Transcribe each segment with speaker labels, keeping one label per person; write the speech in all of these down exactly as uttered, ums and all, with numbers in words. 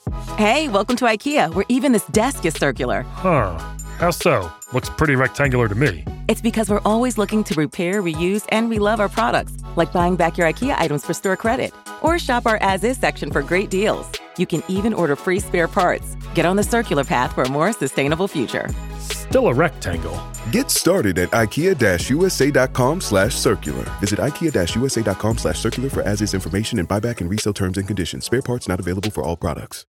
Speaker 1: Hey, welcome to IKEA, where even this desk is circular.
Speaker 2: Huh. How so? Looks pretty rectangular to me.
Speaker 1: It's because we're always looking to repair, reuse, and relove our products, like buying back your IKEA items for store credit. Or shop our as-is section for great deals. You can even order free spare parts. Get on the circular path for a more sustainable future.
Speaker 2: Still a rectangle.
Speaker 3: Get started at ikea-usa.com slash circular. Visit ikea-usa.com slash circular for as-is information and buyback and resale terms and conditions. Spare parts not available for all products.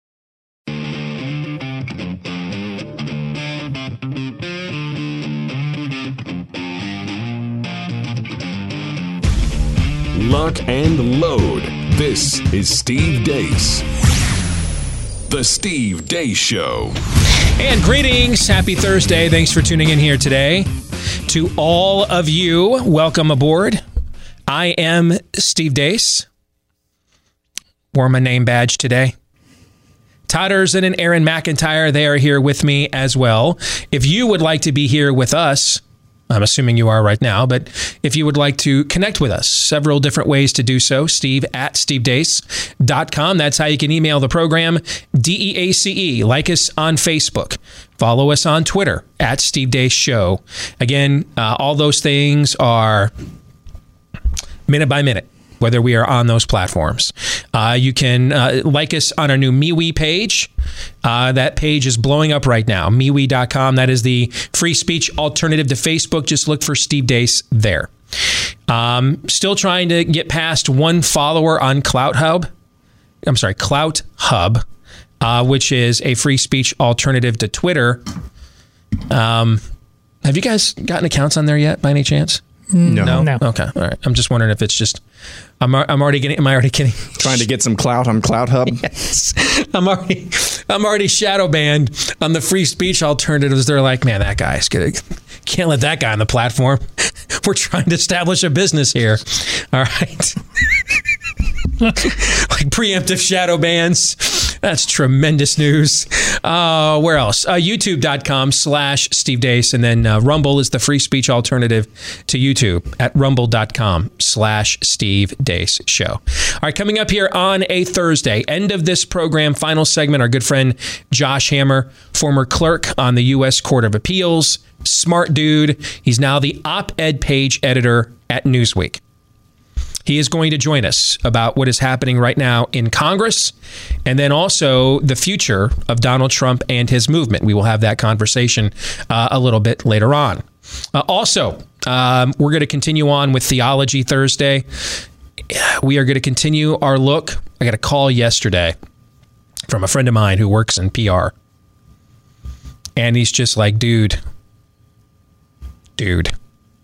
Speaker 4: Lock and load. This is Steve Deace. The Steve Deace Show.
Speaker 5: And greetings. Happy Thursday. Thanks for tuning in here today. To all of you, welcome aboard. I am Steve Deace. Wore my name badge today. Todd Erzin and Aaron McIntyre, they are here with me as well. If you would like to be here with us, I'm assuming you are right now, but if you would like to connect with us, several different ways to do so. Steve at steve deace dot com. That's how you can email the program. D E A C E. Like us on Facebook. Follow us on Twitter at Steve Deace Show. Again, uh, all those things are minute by minute, whether we are on those platforms. Uh, you can uh, like us on our new MeWe page. Uh, that page is blowing up right now. MeWe dot com. That is the free speech alternative to Facebook. Just look for Steve Deace there. Um, still trying to get past one follower on Clout Hub. I'm sorry, Clout Hub, uh, which is a free speech alternative to Twitter. Um, have you guys gotten accounts on there yet, by any chance?
Speaker 6: No. no.
Speaker 5: No. Okay. All right. I'm just wondering if it's just, I'm, I'm already getting, am I already getting?
Speaker 6: Trying to get some clout on Clout Hub?
Speaker 5: Yes. I'm already, I'm already shadow banned on the free speech alternatives. They're like, man, that guy's good. Can't let that guy on the platform. We're trying to establish a business here. All right. Like preemptive shadow bans. That's tremendous news. Uh, where else? Uh, YouTube.com slash Steve Deace. And then uh, Rumble is the free speech alternative to YouTube at rumble.com slash Steve Deace Show. All right, coming up here on a Thursday, end of this program, final segment, our good friend Josh Hammer, former clerk on the U S Court of Appeals, smart dude. He's now the op-ed page editor at Newsweek. He is going to join us about what is happening right now in Congress and then also the future of Donald Trump and his movement. We will have that conversation uh, a little bit later on. Uh, also, um, we're going to continue on with Theology Thursday. We are going to continue our look. I got a call yesterday from a friend of mine who works in P R. And he's just like, dude, dude.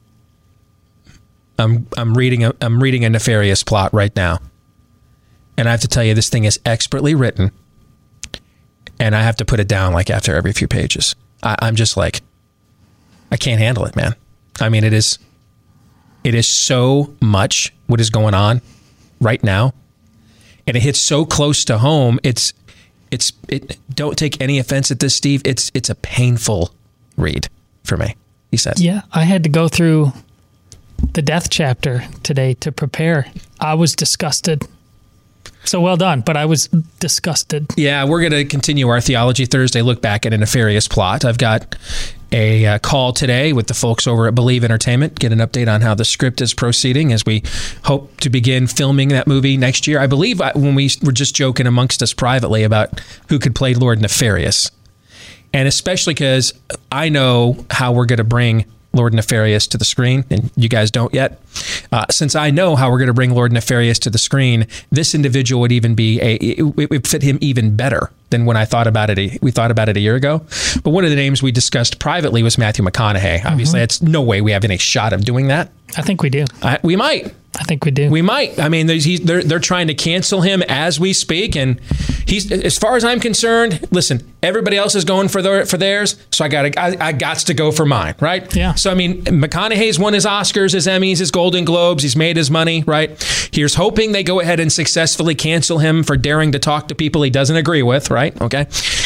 Speaker 5: I'm I'm reading a I'm reading a nefarious plot right now, and I have to tell you, this thing is expertly written, and I have to put it down like after every few pages. I, I'm just like, I can't handle it, man. I mean, it is it is so much what is going on right now, and it hits so close to home. It's it's it. Don't take any offense at this, Steve. It's it's a painful read for me. He says,
Speaker 7: yeah, I had to go through the death chapter today to prepare. I was disgusted. So well done, but I was disgusted.
Speaker 5: Yeah, we're going to continue our Theology Thursday look back at a nefarious plot. I've got a uh, call today with the folks over at Believe Entertainment, get an update on how the script is proceeding as we hope to begin filming that movie next year. I believe I, when we were just joking amongst us privately about who could play Lord Nefarious, and especially because I know how we're going to bring Lord Nefarious to the screen, and you guys don't yet. Uh, since I know how we're going to bring Lord Nefarious to the screen, this individual would even be a, it, it would fit him even better than when I thought about it. A, we thought about it a year ago. But one of the names we discussed privately was Matthew McConaughey. Obviously, mm-hmm. It's no way we have any shot of doing that.
Speaker 7: I think we do.
Speaker 5: Uh, we might.
Speaker 7: I think we do.
Speaker 5: We might. I mean, he's, they're they're trying to cancel him as we speak, and he's, as far as I'm concerned, listen, everybody else is going for their for theirs, so I got I, I got to go for mine, right?
Speaker 7: Yeah.
Speaker 5: So I mean, McConaughey's won his Oscars, his Emmys, his Golden Globes. He's made his money, right? Here's hoping they go ahead and successfully cancel him for daring to talk to people he doesn't agree with, right? Okay.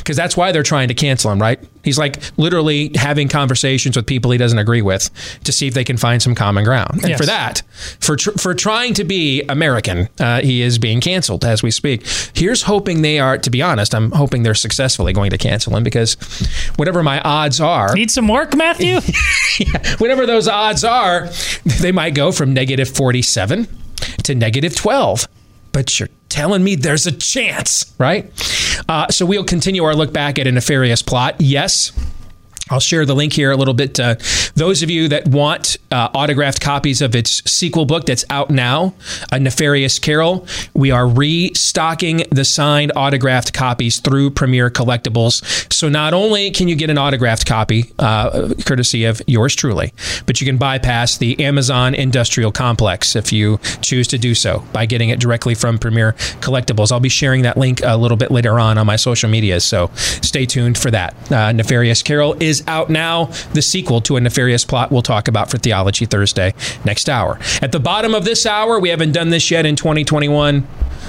Speaker 5: because that's why they're trying to cancel him, right? He's like literally having conversations with people he doesn't agree with to see if they can find some common ground. And yes. for that, for tr- for trying to be American, uh, he is being canceled as we speak. Here's hoping they are, to be honest, I'm hoping they're successfully going to cancel him, because whatever my odds are...
Speaker 7: Need some work, Matthew?
Speaker 5: yeah, whatever those odds are, they might go from negative forty-seven to negative twelve. But you're telling me there's a chance, right? Uh, so we'll continue our look back at a nefarious plot. Yes, I'll share the link here a little bit. Uh, those of you that want uh, autographed copies of its sequel book that's out now, A Nefarious Carol, we are restocking the signed autographed copies through Premier Collectibles. So not only can you get an autographed copy, uh, courtesy of yours truly, but you can bypass the Amazon industrial complex if you choose to do so by getting it directly from Premier Collectibles. I'll be sharing that link a little bit later on on my social media, so stay tuned for that. Uh, Nefarious Carol is out now, the sequel to A Nefarious Plot we'll talk about for Theology Thursday next hour. At the bottom of this hour, we haven't done this yet in twenty twenty-one.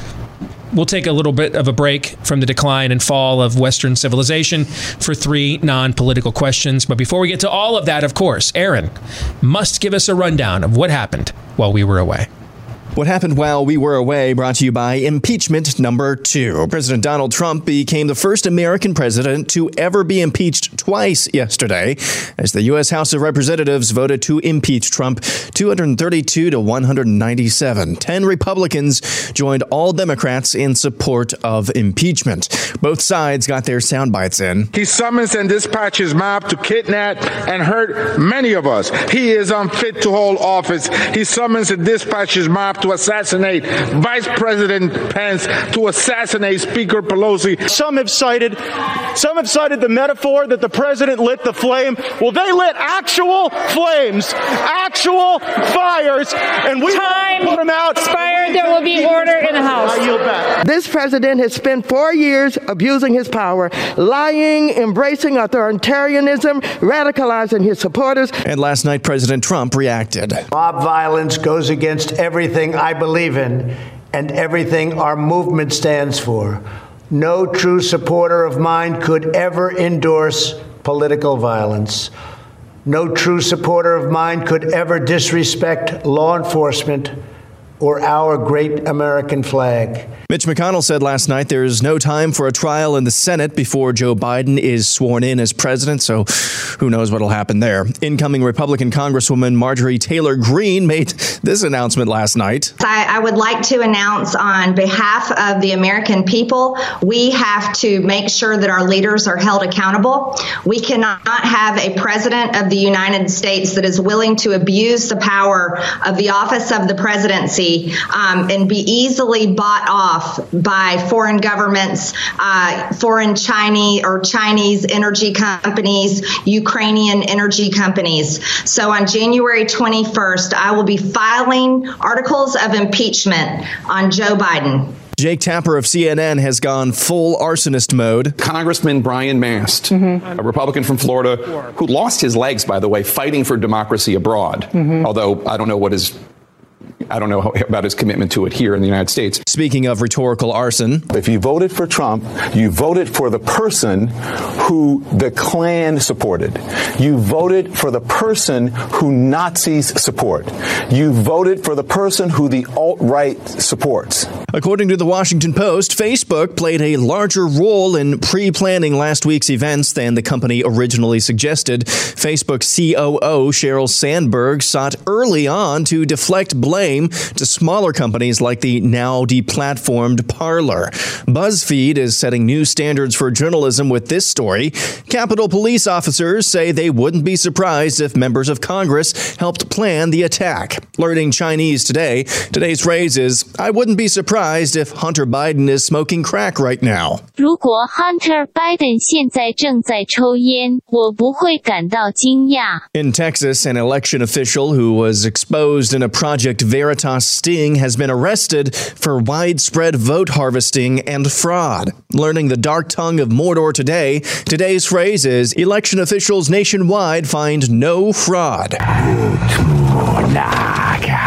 Speaker 5: We'll take a little bit of a break from the decline and fall of Western civilization for three non-political questions. But before we get to all of that, of course, Aaron must give us a rundown of what happened while we were away.
Speaker 6: What happened while we were away, brought to you by impeachment number two. President Donald Trump became the first American president to ever be impeached twice yesterday, as the U S House of Representatives voted to impeach Trump two hundred thirty-two to one hundred ninety-seven. Ten Republicans joined all Democrats in support of impeachment. Both sides got their sound bites in.
Speaker 8: He summons and dispatches mob to kidnap and hurt many of us. He is unfit to hold office. He summons and dispatches mob to assassinate Vice President Pence, to assassinate Speaker Pelosi.
Speaker 9: Some have cited, some have cited the metaphor that the president lit the flame. Well, they lit actual flames, actual fires, and we
Speaker 10: Time
Speaker 9: put them out.
Speaker 10: Expired. There will be order in the House.
Speaker 9: I yield back.
Speaker 11: This president has spent four years abusing his power, lying, embracing authoritarianism, radicalizing his supporters.
Speaker 6: And last night, President Trump reacted.
Speaker 12: Mob violence goes against everything I believe in and everything our movement stands for. No true supporter of mine could ever endorse political violence. No true supporter of mine could ever disrespect law enforcement or our great American flag.
Speaker 6: Mitch McConnell said last night there is no time for a trial in the Senate before Joe Biden is sworn in as president, so who knows what will happen there. Incoming Republican Congresswoman Marjorie Taylor Greene made this announcement last night.
Speaker 13: I, I would like to announce on behalf of the American people, we have to make sure that our leaders are held accountable. We cannot have a president of the United States that is willing to abuse the power of the office of the presidency um, and be easily bought off by foreign governments, uh, foreign Chinese or Chinese energy companies, Ukrainian energy companies. So on January twenty-first, I will be filing articles of impeachment on Joe Biden.
Speaker 6: Jake Tapper of C N N has gone full arsonist mode.
Speaker 14: Congressman Brian Mast, mm-hmm. a Republican from Florida, who lost his legs, by the way, fighting for democracy abroad. Mm-hmm. Although I don't know what his I don't know about his commitment to it here in the United States.
Speaker 6: Speaking of rhetorical arson.
Speaker 15: If you voted for Trump, you voted for the person who the Klan supported. You voted for the person who Nazis support. You voted for the person who the alt-right supports.
Speaker 6: According to the Washington Post, Facebook played a larger role in pre-planning last week's events than the company originally suggested. Facebook C O O Sheryl Sandberg sought early on to deflect blame to smaller companies like the now deplatformed Parler. BuzzFeed is setting new standards for journalism with this story. Capitol Police officers say they wouldn't be surprised if members of Congress helped plan the attack. Learning Chinese today, today's phrase is, I wouldn't be surprised if Hunter Biden is smoking crack right now.
Speaker 16: 如果 Hunter Biden 现在正在抽烟，我不会感到惊讶.
Speaker 6: In Texas, an election official who was exposed in a Project Veritas sting has been arrested for widespread vote harvesting and fraud. Learning the dark tongue of Mordor today, today's phrase is, election officials nationwide find no fraud.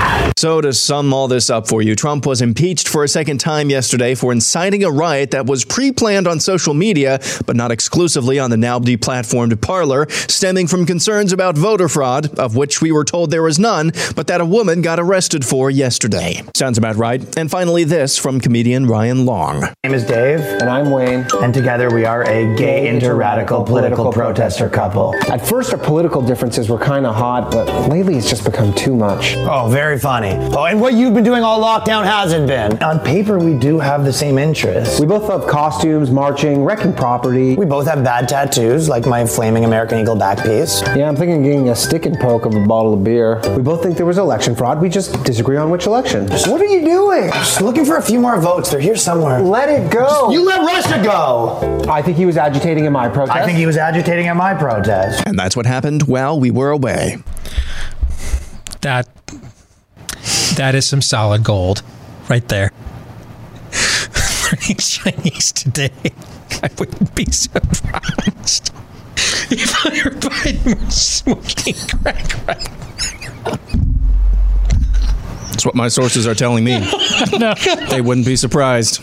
Speaker 6: So to sum all this up for you, Trump was impeached for a second time yesterday for inciting a riot that was pre-planned on social media, but not exclusively on the now deplatformed Parler, stemming from concerns about voter fraud, of which we were told there was none, but that a woman got arrested for yesterday. Sounds about right. And finally this from comedian Ryan Long.
Speaker 17: My name is Dave. And I'm Wayne. And together we are a gay, inter-radical, political protester couple.
Speaker 18: At first our political differences were kind of hot, but lately it's just become too much.
Speaker 17: Oh, very funny. Oh, and what you've been doing all lockdown hasn't been. On paper, we do have the same interests.
Speaker 18: We both love costumes, marching, wrecking property.
Speaker 17: We both have bad tattoos, like my flaming American Eagle back piece.
Speaker 18: Yeah, I'm thinking of getting a stick and poke of a bottle of beer. We both think there was election fraud. We just disagree on which election.
Speaker 17: What are you doing? Just looking for a few more votes. They're here somewhere.
Speaker 18: Let it go.
Speaker 17: You let Russia go.
Speaker 18: I think he was agitating in my protest.
Speaker 17: I think he was agitating at my protest.
Speaker 6: And that's what happened while we were away.
Speaker 5: That that is some solid gold right there. Learning Chinese today. I wouldn't be surprised if Hunter Biden was smoking crack right now.
Speaker 6: That's what my sources are telling me.
Speaker 7: No.
Speaker 6: They wouldn't be surprised.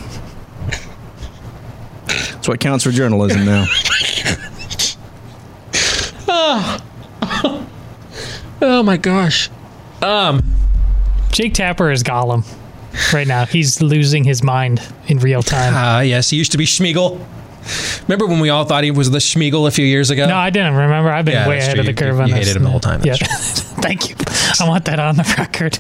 Speaker 6: That's what counts for journalism now.
Speaker 5: Oh. Oh my gosh. Um,
Speaker 7: Jake Tapper is Gollum right now. He's losing his mind in real time.
Speaker 5: Ah, uh, yes, he used to be Schmeagol. Remember when we all thought he was the Schmeagol a few years ago?
Speaker 7: No, I didn't remember. I've been
Speaker 5: yeah,
Speaker 7: way ahead
Speaker 5: true.
Speaker 7: of the curve
Speaker 5: you,
Speaker 7: on
Speaker 5: you
Speaker 7: this.
Speaker 5: You hated him the whole time.
Speaker 7: Yeah. Thank you. I want that on the record.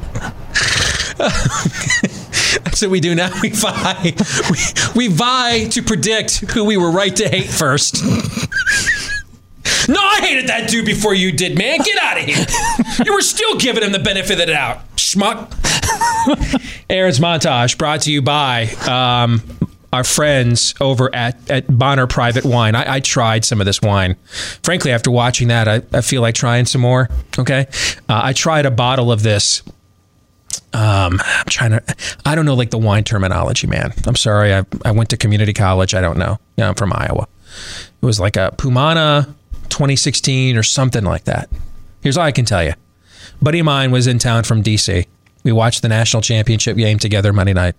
Speaker 5: That's what we do now. We vie. We, we vie to predict who we were right to hate first. No, I hated that dude before you did, man. Get out of here. You were still giving him the benefit of the doubt, schmuck. Aaron's Montage brought to you by um, our friends over at, at Bonner Private Wine. I, I tried some of this wine. Frankly, after watching that, I, I feel like trying some more. Okay. Uh, I tried a bottle of this. Um, I'm trying to, I don't know, like the wine terminology, man. I'm sorry. I, I went to community college. I don't know. Yeah, I'm from Iowa. It was like a Pumana twenty sixteen or something like that. Here's all I can tell you. A buddy of mine was in town from D C. We watched the national championship game together Monday night.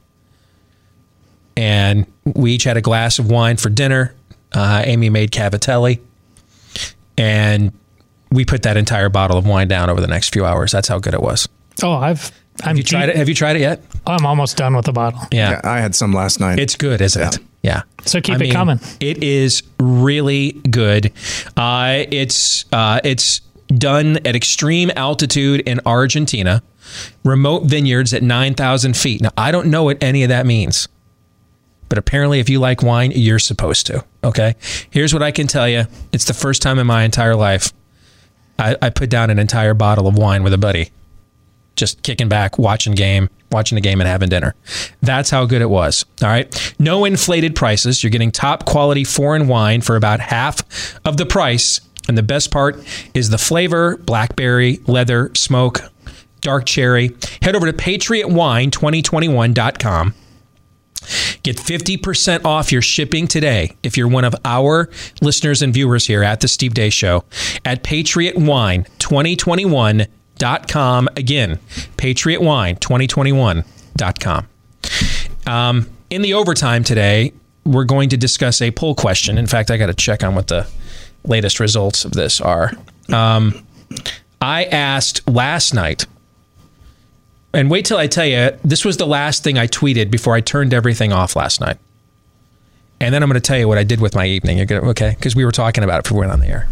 Speaker 5: And we each had a glass of wine for dinner. Uh, Amy made Cavatelli. And we put that entire bottle of wine down over the next few hours. That's how good it was.
Speaker 7: Oh, I've...
Speaker 5: Have
Speaker 7: I'm
Speaker 5: you tried
Speaker 7: deep,
Speaker 5: it? Have you tried it yet?
Speaker 7: I'm almost done with the bottle.
Speaker 5: Yeah.
Speaker 6: yeah I had some last night.
Speaker 5: It's good, isn't
Speaker 6: yeah.
Speaker 5: it? Yeah.
Speaker 7: So keep
Speaker 5: I
Speaker 7: it
Speaker 5: mean,
Speaker 7: coming.
Speaker 5: It is really good. Uh, it's uh, it's done at extreme altitude in Argentina, remote vineyards at nine thousand feet. Now, I don't know what any of that means, but apparently if you like wine, you're supposed to. Okay. Here's what I can tell you. It's the first time in my entire life I, I put down an entire bottle of wine with a buddy. Just kicking back, watching game, watching the game and having dinner. That's how good it was. All right. No inflated prices. You're getting top quality foreign wine for about half of the price. And the best part is the flavor: blackberry, leather, smoke, dark cherry. Head over to patriot wine twenty twenty-one dot com. Get fifty percent off your shipping today if you're one of our listeners and viewers here at the Steve Deace Show at patriot wine twenty twenty-one dot com. Dot com. Again, patriot wine twenty twenty-one dot com. Um, in the overtime today, we're going to discuss a poll question. In fact, I got to check on what the latest results of this are. Um, I asked last night, and wait till I tell you, this was the last thing I tweeted before I turned everything off last night. And then I'm going to tell you what I did with my evening. You're gonna, okay? Because we were talking about it before we went on the air.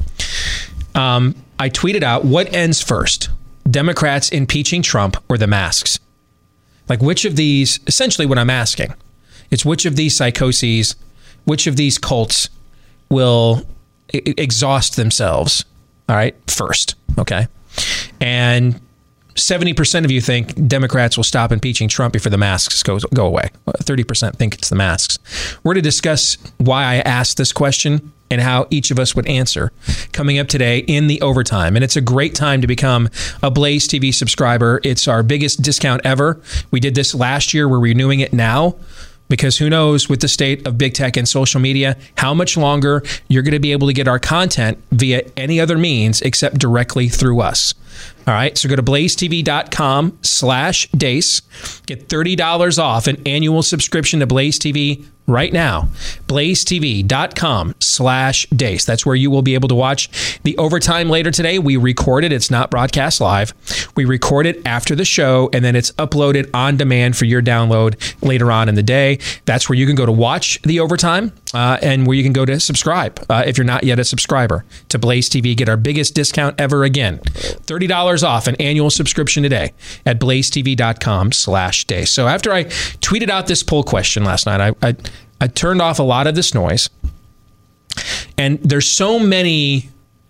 Speaker 5: Um, I tweeted out, what ends first? Democrats impeaching Trump or the masks? Like, which of these, essentially what I'm asking, it's which of these psychoses, which of these cults will I- exhaust themselves, all right, first, okay? And seventy percent of you think Democrats will stop impeaching Trump before the masks go, go away. thirty percent think it's the masks. We're to discuss why I asked this question and how each of us would answer coming up today in the overtime. And it's a great time to become a Blaze T V subscriber. It's our biggest discount ever. We did this last year. We're renewing it now because who knows with the state of big tech and social media, how much longer you're going to be able to get our content via any other means except directly through us. All right, so go to blazetv.com slash Deace. Get thirty dollars off an annual subscription to Blaze T V right now. blazetv.com slash Deace. That's where you will be able to watch the overtime later today. We record it. It's not broadcast live. We record it after the show, and then it's uploaded on demand for your download later on in the day. That's where you can go to watch the overtime uh, and where you can go to subscribe uh, if you're not yet a subscriber to Blaze T V. Get our biggest discount ever again. thirty dollars off an annual subscription today at blazetv.com slash Deace. So after I tweeted out this poll question last night, I, I I turned off a lot of this noise. And there's so many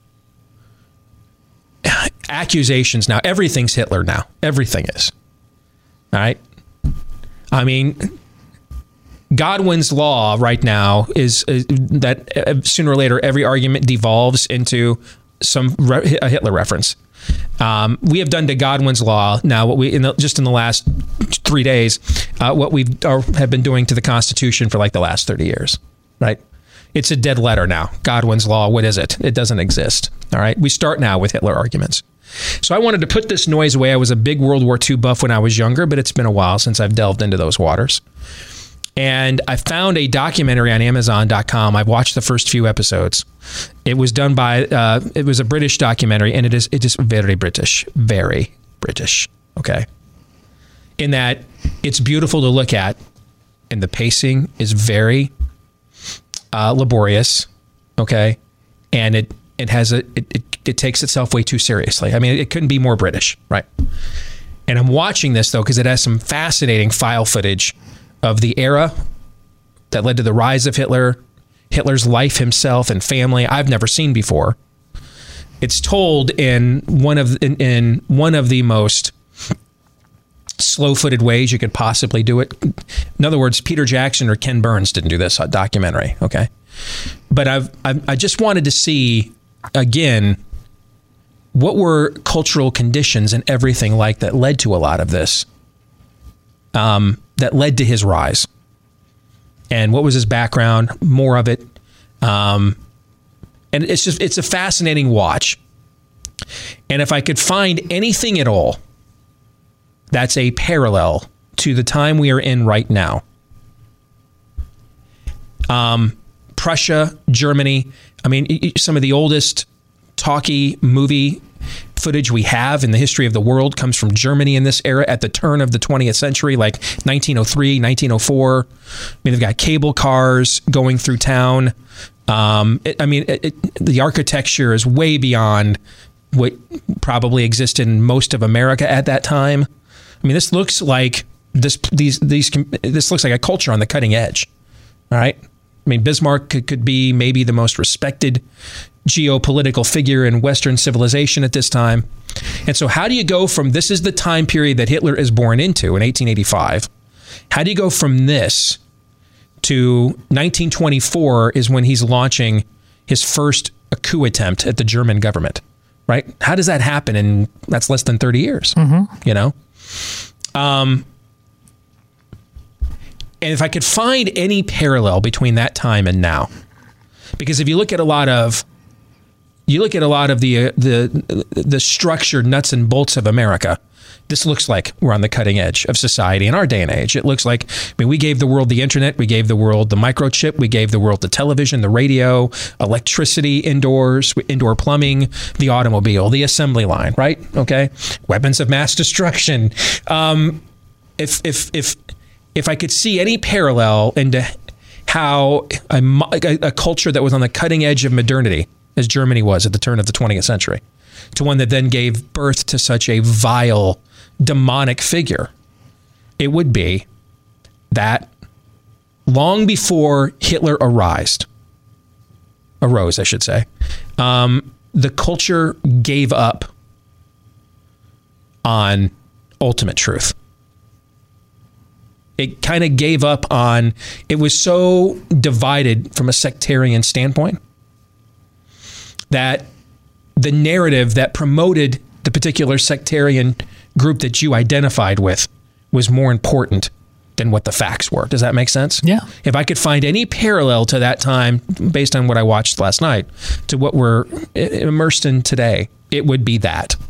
Speaker 5: accusations now. Everything's Hitler now. Everything is. All right? I mean, Godwin's law right now is, is that sooner or later every argument devolves into some re- a Hitler reference. Um, we have done to Godwin's law now what we in the, just in the last three days uh, what we have been doing to the Constitution for like the last thirty years, right? It's a dead letter now. Godwin's law, what is it? It doesn't exist. All right, we start now with Hitler arguments. So I wanted to put this noise away. I was a big World War Two buff when I was younger, but it's been a while since I've delved into those waters. And I found a documentary on Amazon dot com. I've watched the first few episodes. It was done by, uh, it was a British documentary, and it is it is very British, very British, okay? In that it's beautiful to look at, and the pacing is very uh, laborious, okay? And it it has a it, it it takes itself way too seriously. I mean, it couldn't be more British, right? And I'm watching this though because it has some fascinating file footage of the era that led to the rise of Hitler, Hitler's life himself and family I've never seen before. It's told in one of in, in one of the most slow-footed ways you could possibly do it. In other words, Peter Jackson or Ken Burns didn't do this documentary, okay? But I've, I've I just wanted to see again what were cultural conditions and everything like that led to a lot of this. Um, that led to his rise. And what was his background? More of it. Um, and it's just, it's a fascinating watch. And if I could find anything at all that's a parallel to the time we are in right now, um, Prussia, Germany, I mean, some of the oldest talkie movie footage we have in the history of the world comes from Germany in this era at the turn of the twentieth century, like nineteen oh three, nineteen oh four. I mean, they've got cable cars going through town. Um, it, I mean, it, it, the architecture is way beyond what probably existed in most of America at that time. I mean, this looks like this these these this looks like a culture on the cutting edge. All right. I mean, Bismarck could, could be maybe the most respected geopolitical figure in Western civilization at this time. And so how do you go from this is the time period that Hitler is born into in eighteen eighty-five? How do you go from this to nineteen twenty-four is when he's launching his first coup attempt at the German government, right? How does that happen? And that's less than thirty years, mm-hmm. you know? Um, and if I could find any parallel between that time and now, because if you look at a lot of You look at a lot of the uh, the the structured nuts and bolts of America. This looks like we're on the cutting edge of society in our day and age. It looks like, I mean, we gave the world the internet, we gave the world the microchip, we gave the world the television, the radio, electricity indoors, indoor plumbing, the automobile, the assembly line, right? Okay, weapons of mass destruction. Um, if if if if I could see any parallel into how a, a, a culture that was on the cutting edge of modernity, as Germany was at the turn of the twentieth century, to one that then gave birth to such a vile, demonic figure, it would be that long before Hitler arose, arose, I should say, um, the culture gave up on ultimate truth. It kind of gave up on, it was so divided from a sectarian standpoint that the narrative that promoted the particular sectarian group that you identified with was more important than what the facts were. Does that make sense?
Speaker 7: Yeah.
Speaker 5: If I could find any parallel to that time, based on what I watched last night, to what we're immersed in today, it would be that.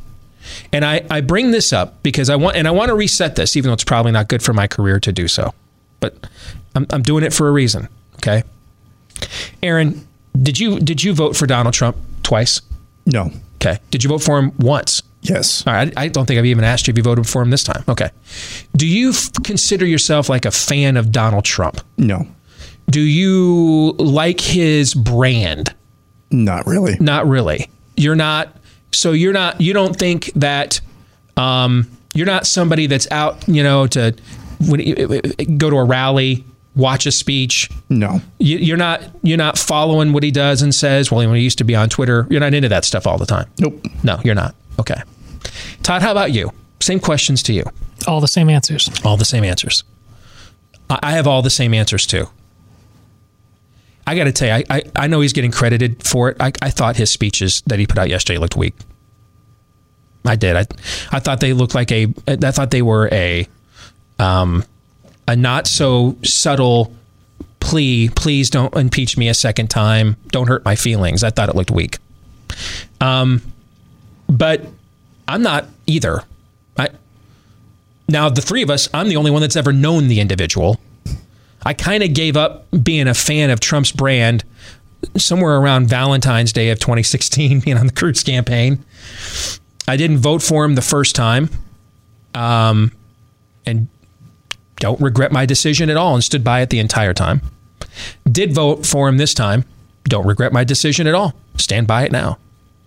Speaker 5: And I, I bring this up because I want, and I want to reset this, even though it's probably not good for my career to do so. But I'm, I'm doing it for a reason. Okay. Aaron, did you did you vote for Donald Trump twice?
Speaker 6: No.
Speaker 5: Okay. Did you vote for him once?
Speaker 6: Yes.
Speaker 5: All right. I, I don't think I've even asked you if you voted for him this time. Okay. Do you f- consider yourself like a fan of Donald Trump?
Speaker 6: No.
Speaker 5: Do you like his brand?
Speaker 6: Not really.
Speaker 5: Not really. You're not. So you're not. You don't think that um, you're not somebody that's out, you know, to when, go to a rally, watch a speech.
Speaker 6: No.
Speaker 5: You, you're not. You're not following what he does and says. Well, when he used to be on Twitter, you're not into that stuff all the time.
Speaker 6: Nope.
Speaker 5: No, you're not. Okay. Todd, how about you? Same questions to you.
Speaker 7: All the same answers.
Speaker 5: All the same answers. I, I have all the same answers too. I got to tell you, I, I, I know he's getting credited for it. I, I thought his speeches that he put out yesterday looked weak. I did. I I thought they looked like a. I thought they were a, um, a not so subtle plea. Please don't impeach me a second time. Don't hurt my feelings. I thought it looked weak. Um, but I'm not either. I now the three of us. I'm the only one that's ever known the individual. I kind of gave up being a fan of Trump's brand somewhere around Valentine's Day of twenty sixteen, being on the Cruz campaign. I didn't vote for him the first time, um, and don't regret my decision at all, and stood by it the entire time. Did vote for him this time. Don't regret my decision at all. Stand by it now.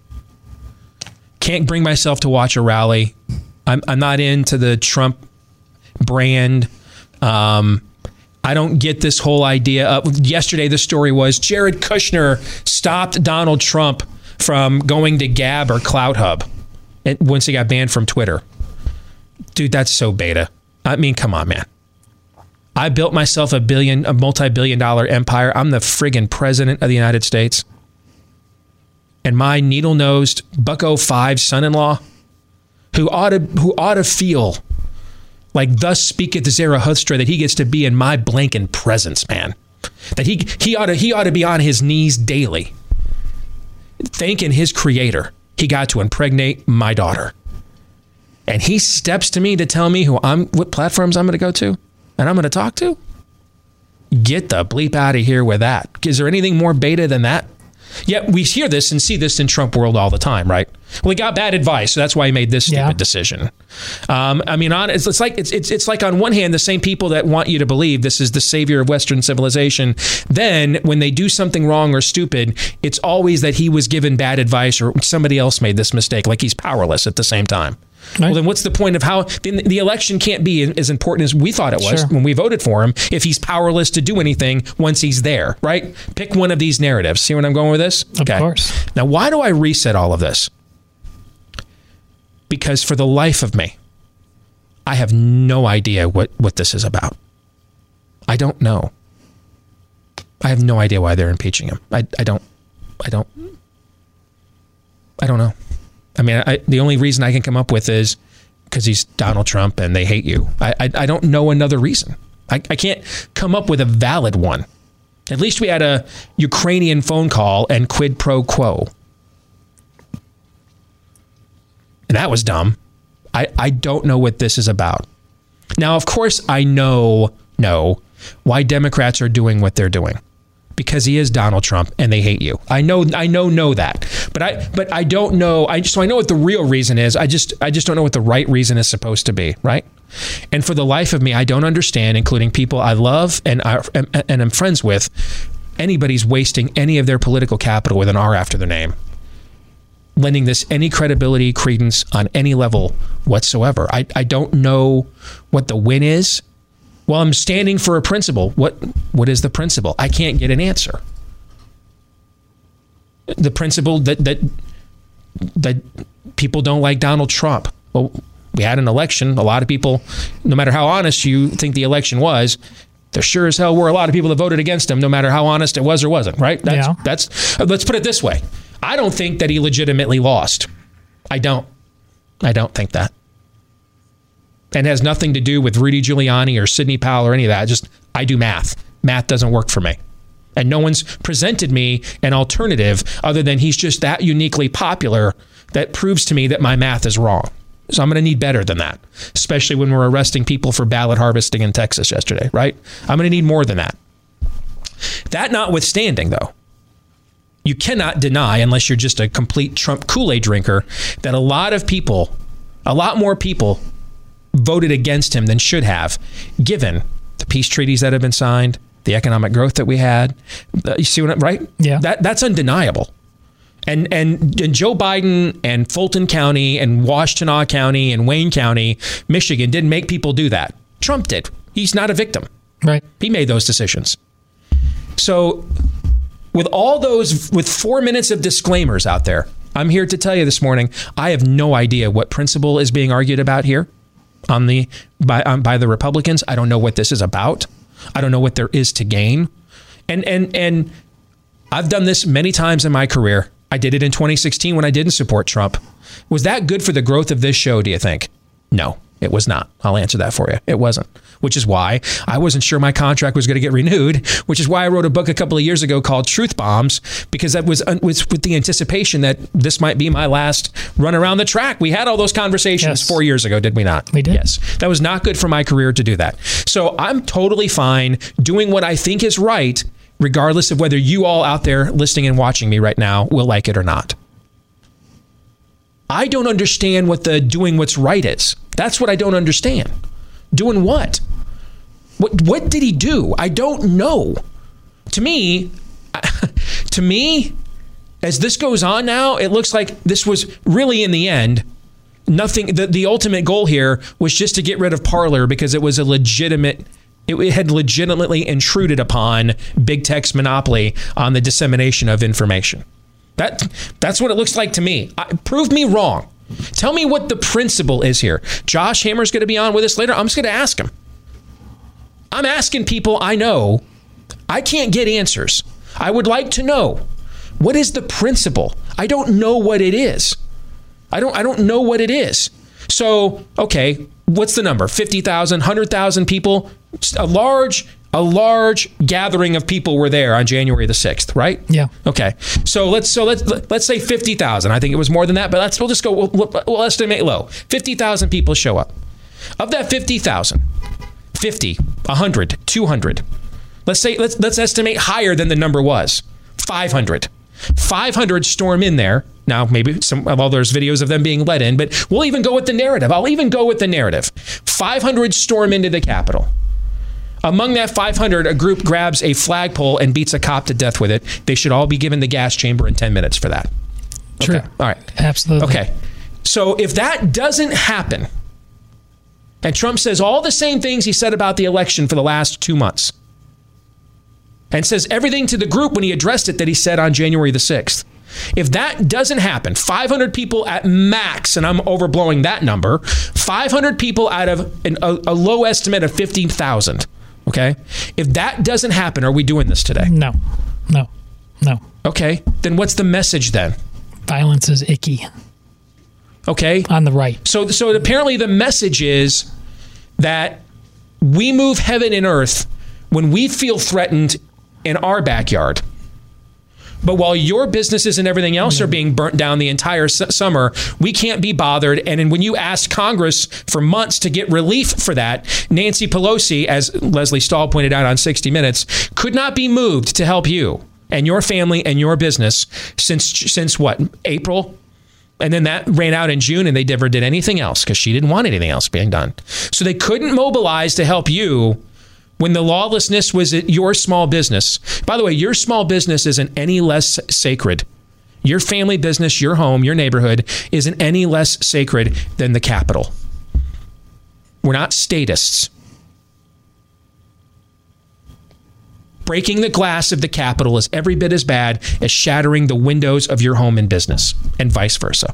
Speaker 5: Can't bring myself to watch a rally. I'm, I'm not into the Trump brand. Um, I don't get this whole idea of yesterday. The story was Jared Kushner stopped Donald Trump from going to Gab or CloutHub once he got banned from Twitter. Dude, that's so beta. I mean, come on, man. I built myself a billion, a multi-billion dollar empire. I'm the friggin' president of the United States. And my needle-nosed Bucko Five son-in-law, who ought to, who ought to feel like thus speaketh Zarathustra, that he gets to be in my blanking presence, man. That he he ought to he ought to be on his knees daily, thanking his creator he got to impregnate my daughter. And he steps to me to tell me who I'm, what platforms I'm going to go to, and I'm going to talk to. Get the bleep out of here with that. Is there anything more beta than that? Yet we hear this and see this in Trump world all the time, right? Well, he got bad advice, so that's why he made this stupid yeah. decision. Um, I mean, on, it's, it's like it's, it's it's like on one hand, the same people that want you to believe this is the savior of Western civilization. Then, when they do something wrong or stupid, it's always that he was given bad advice or somebody else made this mistake. Like he's powerless at the same time. Right. Well, then what's the point of how the, the election can't be as important as we thought it was sure. when we voted for him if he's powerless to do anything once he's there, right? Pick one of these narratives. See where I'm going with this?
Speaker 7: Okay. Of course.
Speaker 5: Now, why do I reset all of this? Because for the life of me, I have no idea what, what this is about. I don't know. I have no idea why they're impeaching him. I, I don't, I don't, I don't know. I mean, I, the only reason I can come up with is because he's Donald Trump and they hate you. I, I, I don't know another reason. I, I can't come up with a valid one. At least we had a Ukrainian phone call and quid pro quo. And that was dumb. I, I don't know what this is about. Now, of course, I know, know why Democrats are doing what they're doing. Because he is Donald Trump and they hate you. I know, I know, know that. But I, but I don't know. I so I know what the real reason is. I just, I just don't know what the right reason is supposed to be, right? And for the life of me, I don't understand, including people I love and I, and, and I'm friends with, anybody's wasting any of their political capital with an R after their name, lending this any credibility, credence on any level whatsoever. I, I don't know what the win is. Well, I'm standing for a principle. What what is the principle? I can't get an answer. The principle that that that people don't like Donald Trump. Well, we had an election. A lot of people, no matter how honest you think the election was, there sure as hell were a lot of people that voted against him, no matter how honest it was or wasn't, right? That's, yeah. that's let's put it this way. I don't think that he legitimately lost. I don't. I don't think that. And has nothing to do with Rudy Giuliani or Sidney Powell or any of that. Just, I do math. Math doesn't work for me. And no one's presented me an alternative other than he's just that uniquely popular that proves to me that my math is wrong. So I'm going to need better than that, especially when we're arresting people for ballot harvesting in Texas yesterday, right? I'm going to need more than that. That notwithstanding, though, you cannot deny, unless you're just a complete Trump Kool-Aid drinker, that a lot of people, a lot more people voted against him than should have, given the peace treaties that have been signed, the economic growth that we had. You see what I'm, right?
Speaker 7: Yeah.
Speaker 5: That, that's undeniable. And, and and Joe Biden and Fulton County and Washtenaw County and Wayne County, Michigan, didn't make people do that. Trump did. He's not a victim.
Speaker 7: Right.
Speaker 5: He made those decisions. So with all those, with four minutes of disclaimers out there, I'm here to tell you this morning, I have no idea what principle is being argued about here on the by um, by the Republicans. I don't know what this is about. I don't know what there is to gain. And and and I've done this many times in my career. I did it in twenty sixteen when I didn't support Trump. Was that good for the growth of this show, do you think? No, it was not. I'll answer that for you. It wasn't. Which is why I wasn't sure my contract was going to get renewed, which is why I wrote a book a couple of years ago called Truth Bombs, because that was, was with the anticipation that this might be my last run around the track. We had all those conversations yes. four years ago, did we not?
Speaker 7: We did.
Speaker 5: Yes. That was not good for my career to do that. So I'm totally fine doing what I think is right, regardless of whether you all out there listening and watching me right now will like it or not. I don't understand what the doing what's right is. That's what I don't understand. Doing what? What what did he do? I don't know. To me, to me, as this goes on now, it looks like this was really in the end, nothing, the, the ultimate goal here was just to get rid of Parler because it was a legitimate It had legitimately intruded upon big tech's monopoly on the dissemination of information. That that's what it looks like to me. I, prove me wrong. Tell me what the principle is here. Josh Hammer's going to be on with us later. I'm just going to ask him. I'm asking people I know. I can't get answers. I would like to know, what is the principle? I don't know what it is. I don't I don't know what it is. So, okay, what's the number? fifty thousand, one hundred thousand people? A large, a large gathering of people were there on January the sixth, right?
Speaker 7: Yeah.
Speaker 5: Okay. So let's so let's let's say fifty thousand. I think it was more than that, but let's we'll just go. We'll, we'll estimate low. fifty thousand people show up. Of that fifty thousand, fifty, one hundred, two hundred. Let's say let's let's estimate higher than the number was. five hundred. five hundred storm in there. Now, maybe some, well, there's videos of them being let in, but we'll even go with the narrative. I'll even go with the narrative. five hundred storm into the Capitol. Among that five hundred, a group grabs a flagpole and beats a cop to death with it. They should all be given the gas chamber in ten minutes for that.
Speaker 7: True.
Speaker 5: Okay. All right.
Speaker 7: Absolutely.
Speaker 5: Okay. So if that doesn't happen, and Trump says all the same things he said about the election for the last two months, and says everything to the group when he addressed it that he said on January the sixth, if that doesn't happen, five hundred people at max, and I'm overblowing that number, five hundred people out of an, a, a low estimate of fifteen thousand, okay? If that doesn't happen, are we doing this today?
Speaker 7: No, no, no.
Speaker 5: Okay, then what's the message then?
Speaker 7: Violence is icky.
Speaker 5: Okay.
Speaker 7: On the right.
Speaker 5: So, so apparently the message is that we move heaven and earth when we feel threatened in our backyard. But while your businesses and everything else are being burnt down the entire su- summer, we can't be bothered. And when you asked Congress for months to get relief for that, Nancy Pelosi, as Leslie Stahl pointed out on sixty minutes, could not be moved to help you and your family and your business since, since what, April? And then that ran out in June and they never did anything else because she didn't want anything else being done. So they couldn't mobilize to help you when the lawlessness was at your small business. By the way, your small business isn't any less sacred. Your family business, your home, your neighborhood isn't any less sacred than the Capitol. We're not statists. Breaking the glass of the Capitol is every bit as bad as shattering the windows of your home and business, and vice versa.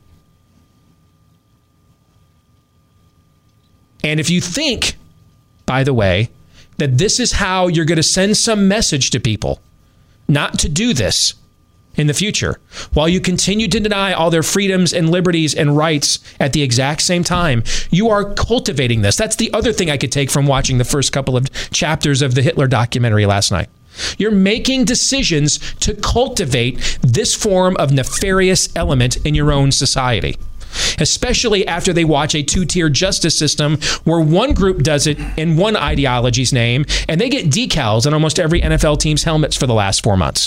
Speaker 5: And if you think, by the way, that this is how you're going to send some message to people not to do this in the future, while you continue to deny all their freedoms and liberties and rights at the exact same time, you are cultivating this. That's the other thing I could take from watching the first couple of chapters of the Hitler documentary last night. You're making decisions to cultivate this form of nefarious element in your own society, especially after they watch a two-tier justice system where one group does it in one ideology's name, and they get decals on almost every N F L team's helmets for the last four months.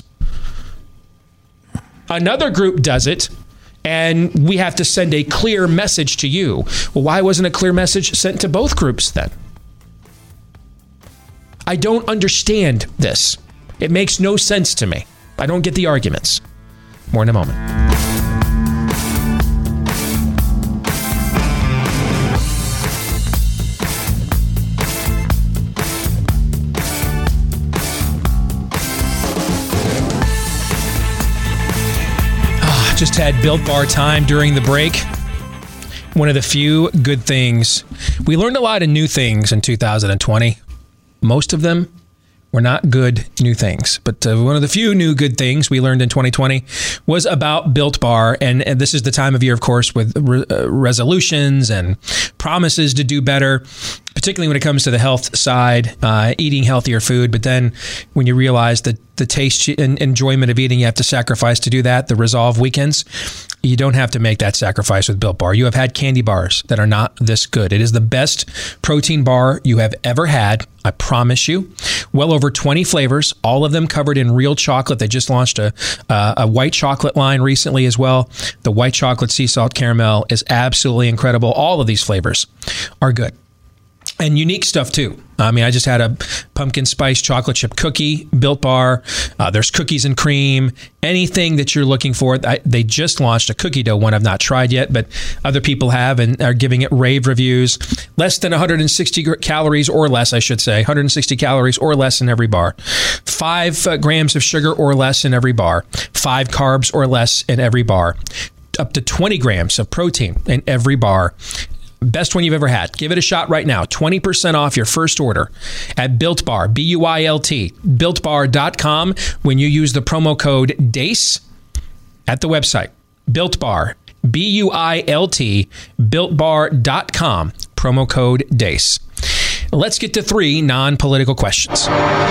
Speaker 5: Another group does it, and we have to send a clear message to you. Well, why wasn't a clear message sent to both groups then? I don't understand this. It makes no sense to me. I don't get the arguments. More in a moment. Oh, just had Built Bar time during the break. One of the few good things. We learned a lot of new things in two thousand twenty. Most of them were not good new things. But uh, one of the few new good things we learned in twenty twenty was about Built Bar. And, and this is the time of year, of course, with re- uh, resolutions and promises to do better, particularly when it comes to the health side, uh, eating healthier food. But then when you realize that the taste and enjoyment of eating you have to sacrifice to do that, the resolve weekends, you don't have to make that sacrifice with Built Bar. You have had candy bars that are not this good. It is the best protein bar you have ever had. I promise you. Well over twenty flavors, all of them covered in real chocolate. They just launched a, uh, a white chocolate line recently as well. The white chocolate sea salt caramel is absolutely incredible. All of these flavors are good. And unique stuff too. I mean, I just had a pumpkin spice chocolate chip cookie, Built Bar. Uh, there's cookies and cream. Anything that you're looking for. I, they just launched a cookie dough one I've not tried yet, but other people have and are giving it rave reviews. Less than one hundred sixty calories or less, I should say. one hundred sixty calories or less in every bar. Five uh, grams of sugar or less in every bar. Five carbs or less in every bar. Up to twenty grams of protein in every bar. Best one you've ever had. Give it a shot right now. twenty percent off your first order at Built Bar, B U I L T, built bar dot com when you use the promo code DACE at the website. Built Bar, B U I L T, built bar dot com, promo code DACE. Let's get to three non-political questions.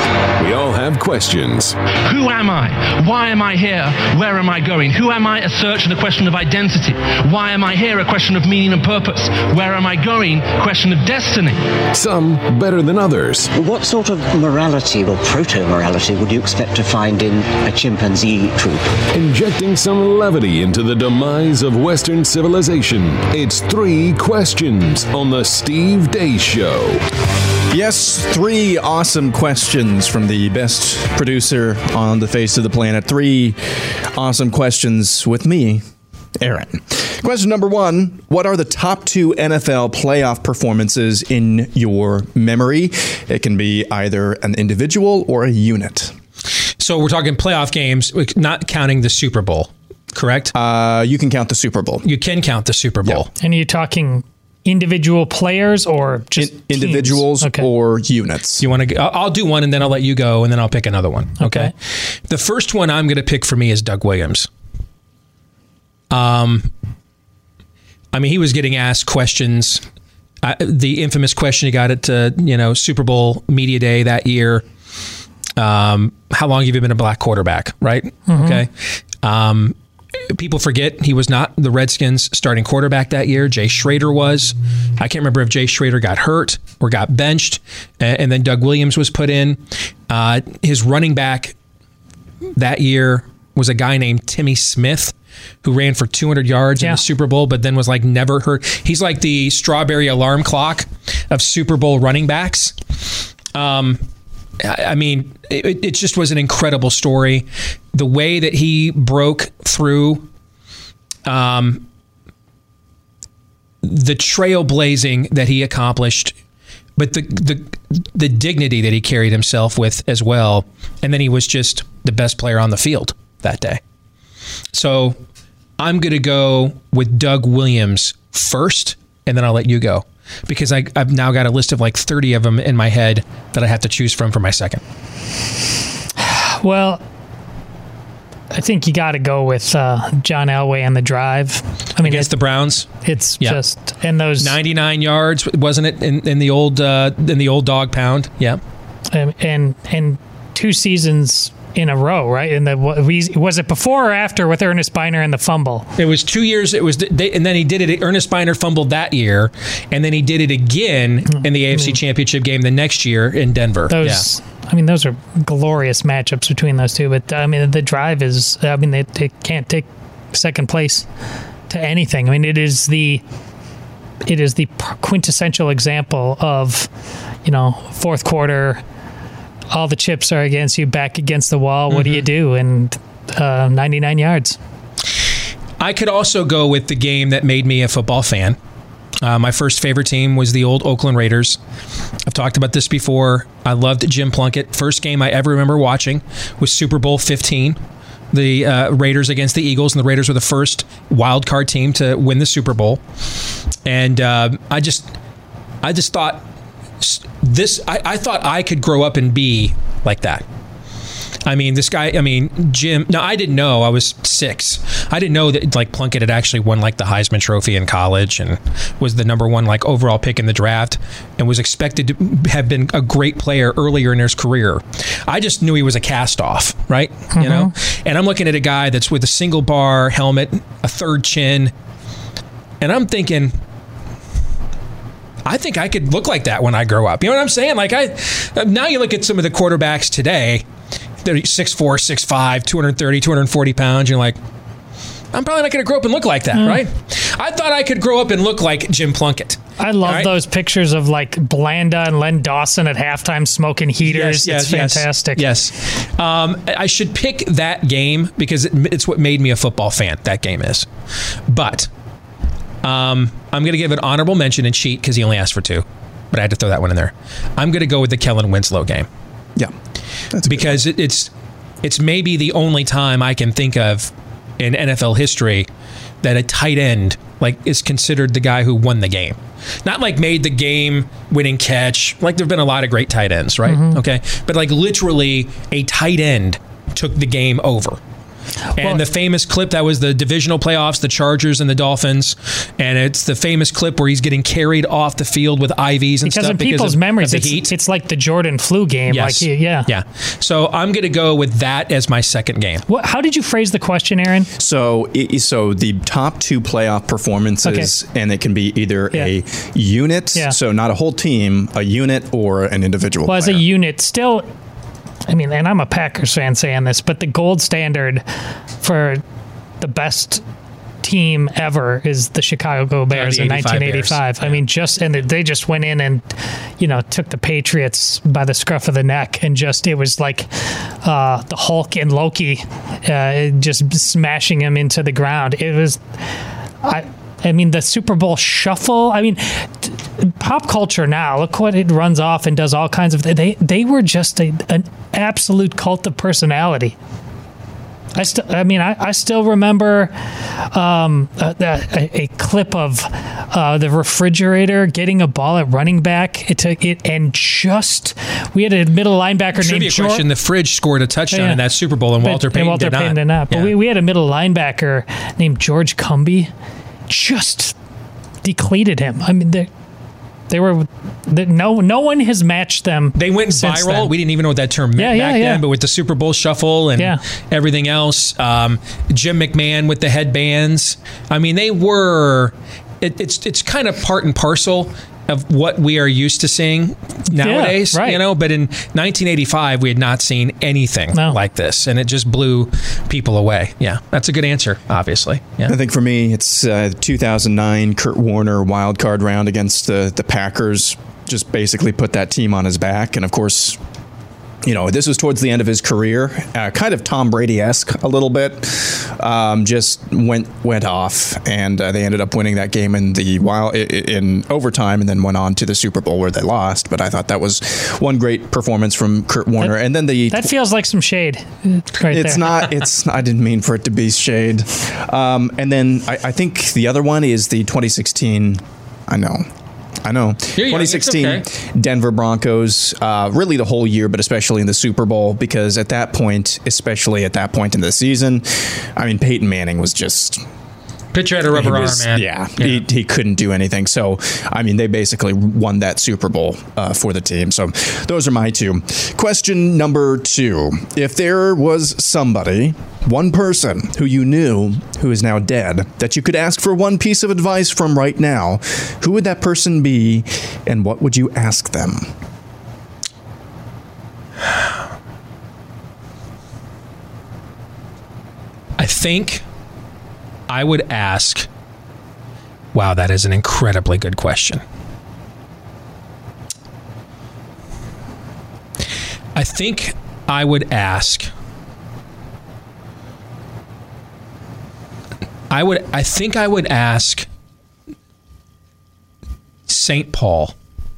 Speaker 4: We all have questions.
Speaker 19: Who am I? Why am I here? Where am I going? Who am I? A search and a question of identity. Why am I here? A question of meaning and purpose. Where am I going? Question of destiny.
Speaker 4: Some better than others.
Speaker 20: What sort of morality or proto-morality would you expect to find in a chimpanzee troop?
Speaker 4: Injecting some levity into the demise of Western civilization. It's Three Questions on the Steve Deace Show.
Speaker 6: Yes, three awesome questions from the best producer on the face of the planet. Three awesome questions with me, Aaron. Question number one, what are the top two N F L playoff performances in your memory? It can be either an individual or a unit.
Speaker 5: So we're talking playoff games, not counting the Super Bowl, correct?
Speaker 6: Uh, you can count the Super Bowl.
Speaker 5: You can count the Super Bowl.
Speaker 7: Yep. And are you talking individual players or just
Speaker 6: In, individuals okay. or units?
Speaker 5: You want to? I'll do one and then I'll let you go and then I'll pick another one. Okay. okay. The first one I'm going to pick for me is Doug Williams. Um, I mean, he was getting asked questions. I, the infamous question he got at uh, you know Super Bowl media day that year. Um, how long have you been a black quarterback? Right. Mm-hmm. Okay. Um, People forget he was not the Redskins starting quarterback that year. Jay Schrader was. I can't remember if Jay Schrader got hurt or got benched, and then Doug Williams was put in. Uh, his running back that year was a guy named Timmy Smith, who ran for two hundred yards yeah. in the Super Bowl, but then was like never hurt. He's like the strawberry alarm clock of Super Bowl running backs. Um, I mean, it, it just was an incredible story. The way that he broke through, um, the trailblazing that he accomplished, but the, the the dignity that he carried himself with as well. And then he was just the best player on the field that day. So I'm going to go with Doug Williams first, and then I'll let you go. Because I, I've now got a list of like thirty of them in my head that I have to choose from for my second.
Speaker 7: Well, I think you got to go with uh, John Elway and the drive. I mean,
Speaker 5: against it, the Browns,
Speaker 7: it's yeah. just and those
Speaker 5: ninety-nine yards, wasn't it, in, in the old uh, in the old dog pound? Yeah,
Speaker 7: and and, and two seasons in a row, right? And the was it before or after with Ernest Biner and the fumble?
Speaker 5: It was two years. It was, and then he did it. Ernest Biner fumbled that year, and then he did it again in the A F C Championship game the next year in Denver.
Speaker 7: Those,
Speaker 5: yeah.
Speaker 7: I mean, those are glorious matchups between those two. But I mean, the drive is. I mean, they, they can't take second place to anything. I mean, it is the. It is the quintessential example of, you know, fourth quarter. All the chips are against you, back against the wall. What mm-hmm. do you do? And uh, ninety-nine yards.
Speaker 5: I could also go with the game that made me a football fan. Uh, my first favorite team was the old Oakland Raiders. I've talked about this before. I loved Jim Plunkett. First game I ever remember watching was Super Bowl fifteen. The uh, Raiders against the Eagles, and the Raiders were the first wild card team to win the Super Bowl. And uh, I just, I just thought this. I, I thought I could grow up and be like that. I mean, this guy. I mean, Jim. No, I didn't know. I was six. I didn't know that like Plunkett had actually won like the Heisman Trophy in college and was the number one like overall pick in the draft and was expected to have been a great player earlier in his career. I just knew he was a cast-off, right? Mm-hmm. You know. And I'm looking at a guy that's with a single bar helmet, a third chin, and I'm thinking, I think I could look like that when I grow up. You know what I'm saying? Like I now you look at some of the quarterbacks today. They're six four, six five, two thirty, two forty pounds. You're like, I'm probably not going to grow up and look like that, mm. right? I thought I could grow up and look like Jim Plunkett.
Speaker 7: I love
Speaker 5: right?
Speaker 7: those pictures of like Blanda and Len Dawson at halftime smoking heaters.
Speaker 5: Yes,
Speaker 7: it's
Speaker 5: yes,
Speaker 7: fantastic.
Speaker 5: Yes. Um, I should pick that game because it, it's what made me a football fan, that game is. But um, I'm going to give an honorable mention and cheat because he only asked for two. But I had to throw that one in there. I'm going to go with the Kellen Winslow game.
Speaker 6: Yeah.
Speaker 5: That's because it, it's it's maybe the only time I can think of in N F L history that a tight end like is considered the guy who won the game. Not like made the game winning catch. Like there've been a lot of great tight ends, right? Mm-hmm. Okay. But like literally a tight end took the game over. And well, the famous clip, that was the divisional playoffs, the Chargers and the Dolphins. And it's the famous clip where he's getting carried off the field with I Vs and
Speaker 7: because
Speaker 5: stuff.
Speaker 7: In because people's
Speaker 5: of,
Speaker 7: memories,
Speaker 5: of
Speaker 7: it's,
Speaker 5: heat.
Speaker 7: it's like the Jordan flu game.
Speaker 5: Yes.
Speaker 7: Like, yeah.
Speaker 5: Yeah. So I'm going to go with that as my second game.
Speaker 7: What, how did you phrase the question, Aaron?
Speaker 6: So, so the top two playoff performances, okay. and it can be either yeah. a unit, yeah. so not a whole team, a unit, or an individual
Speaker 7: Well,
Speaker 6: player.
Speaker 7: as a unit, still... I mean, and I'm a Packers fan saying this, but the gold standard for the best team ever is the Chicago Bears
Speaker 5: yeah,
Speaker 7: in nineteen eighty-five.
Speaker 5: Bears.
Speaker 7: I mean, just and they just went in and, you know, took the Patriots by the scruff of the neck and just it was like uh, the Hulk and Loki uh, just smashing him into the ground. It was, I. I mean, the Super Bowl shuffle. I mean, t- pop culture now. Look what it runs off and does all kinds of. They they were just a, an absolute cult of personality. I still. I mean, I, I still remember um, a, a, a clip of uh, the refrigerator getting a ball at running back. It took it and just we had a middle linebacker
Speaker 5: Trivia
Speaker 7: named
Speaker 5: question: the Fridge scored a touchdown
Speaker 7: yeah.
Speaker 5: in that Super Bowl, and
Speaker 7: but,
Speaker 5: Walter Payton
Speaker 7: and Walter
Speaker 5: did
Speaker 7: Payton
Speaker 5: not.
Speaker 7: Did not. But
Speaker 5: yeah.
Speaker 7: we, we had a middle linebacker named George Cumby. Just depleted him. I mean, they they were they, no no one has matched them.
Speaker 5: They went
Speaker 7: since
Speaker 5: viral.
Speaker 7: Then.
Speaker 5: We didn't even know what that term meant
Speaker 7: yeah, yeah,
Speaker 5: back
Speaker 7: yeah.
Speaker 5: then. But with the Super Bowl shuffle and
Speaker 7: yeah.
Speaker 5: everything else, um, Jim McMahon with the headbands. I mean, they were. It, it's it's kind of part and parcel of what we are used to seeing nowadays,
Speaker 7: yeah, right.
Speaker 5: you know, but in nineteen eighty-five we had not seen anything
Speaker 7: no.
Speaker 5: like this, and it just blew people away. Yeah, that's a good answer, obviously. Yeah.
Speaker 6: I think for me, it's uh, two thousand nine Kurt Warner wild card round against the, the Packers. Just basically put that team on his back, and of course, you know, this was towards the end of his career, uh, kind of Tom Brady-esque a little bit. Um, just went went off, and uh, they ended up winning that game in the wild in overtime, and then went on to the Super Bowl where they lost. But I thought that was one great performance from Kurt Warner,
Speaker 7: that,
Speaker 6: and then the
Speaker 7: that feels like some shade. Right
Speaker 6: it's
Speaker 7: there.
Speaker 6: not. It's. I didn't mean for it to be shade. Um, and then I, I think the other one is the twenty sixteen. I know. I know. twenty sixteen
Speaker 5: okay.
Speaker 6: Denver Broncos, uh, really the whole year, but especially in the Super Bowl, because at that point, especially at that point in the season, I mean, Peyton Manning was just
Speaker 5: Pitcher had a rubber
Speaker 6: he was-
Speaker 5: arm, man.
Speaker 6: Yeah, He, he couldn't do anything. So, I mean, they basically won that Super Bowl uh, for the team. So, those are my two. Question number two. If there was somebody, one person who you knew who is now dead, that you could ask for one piece of advice from right now, who would that person be and what would you ask them?
Speaker 5: I think I would ask, wow, that is an incredibly good question. I think I would ask, I would, I think I would ask Saint Paul,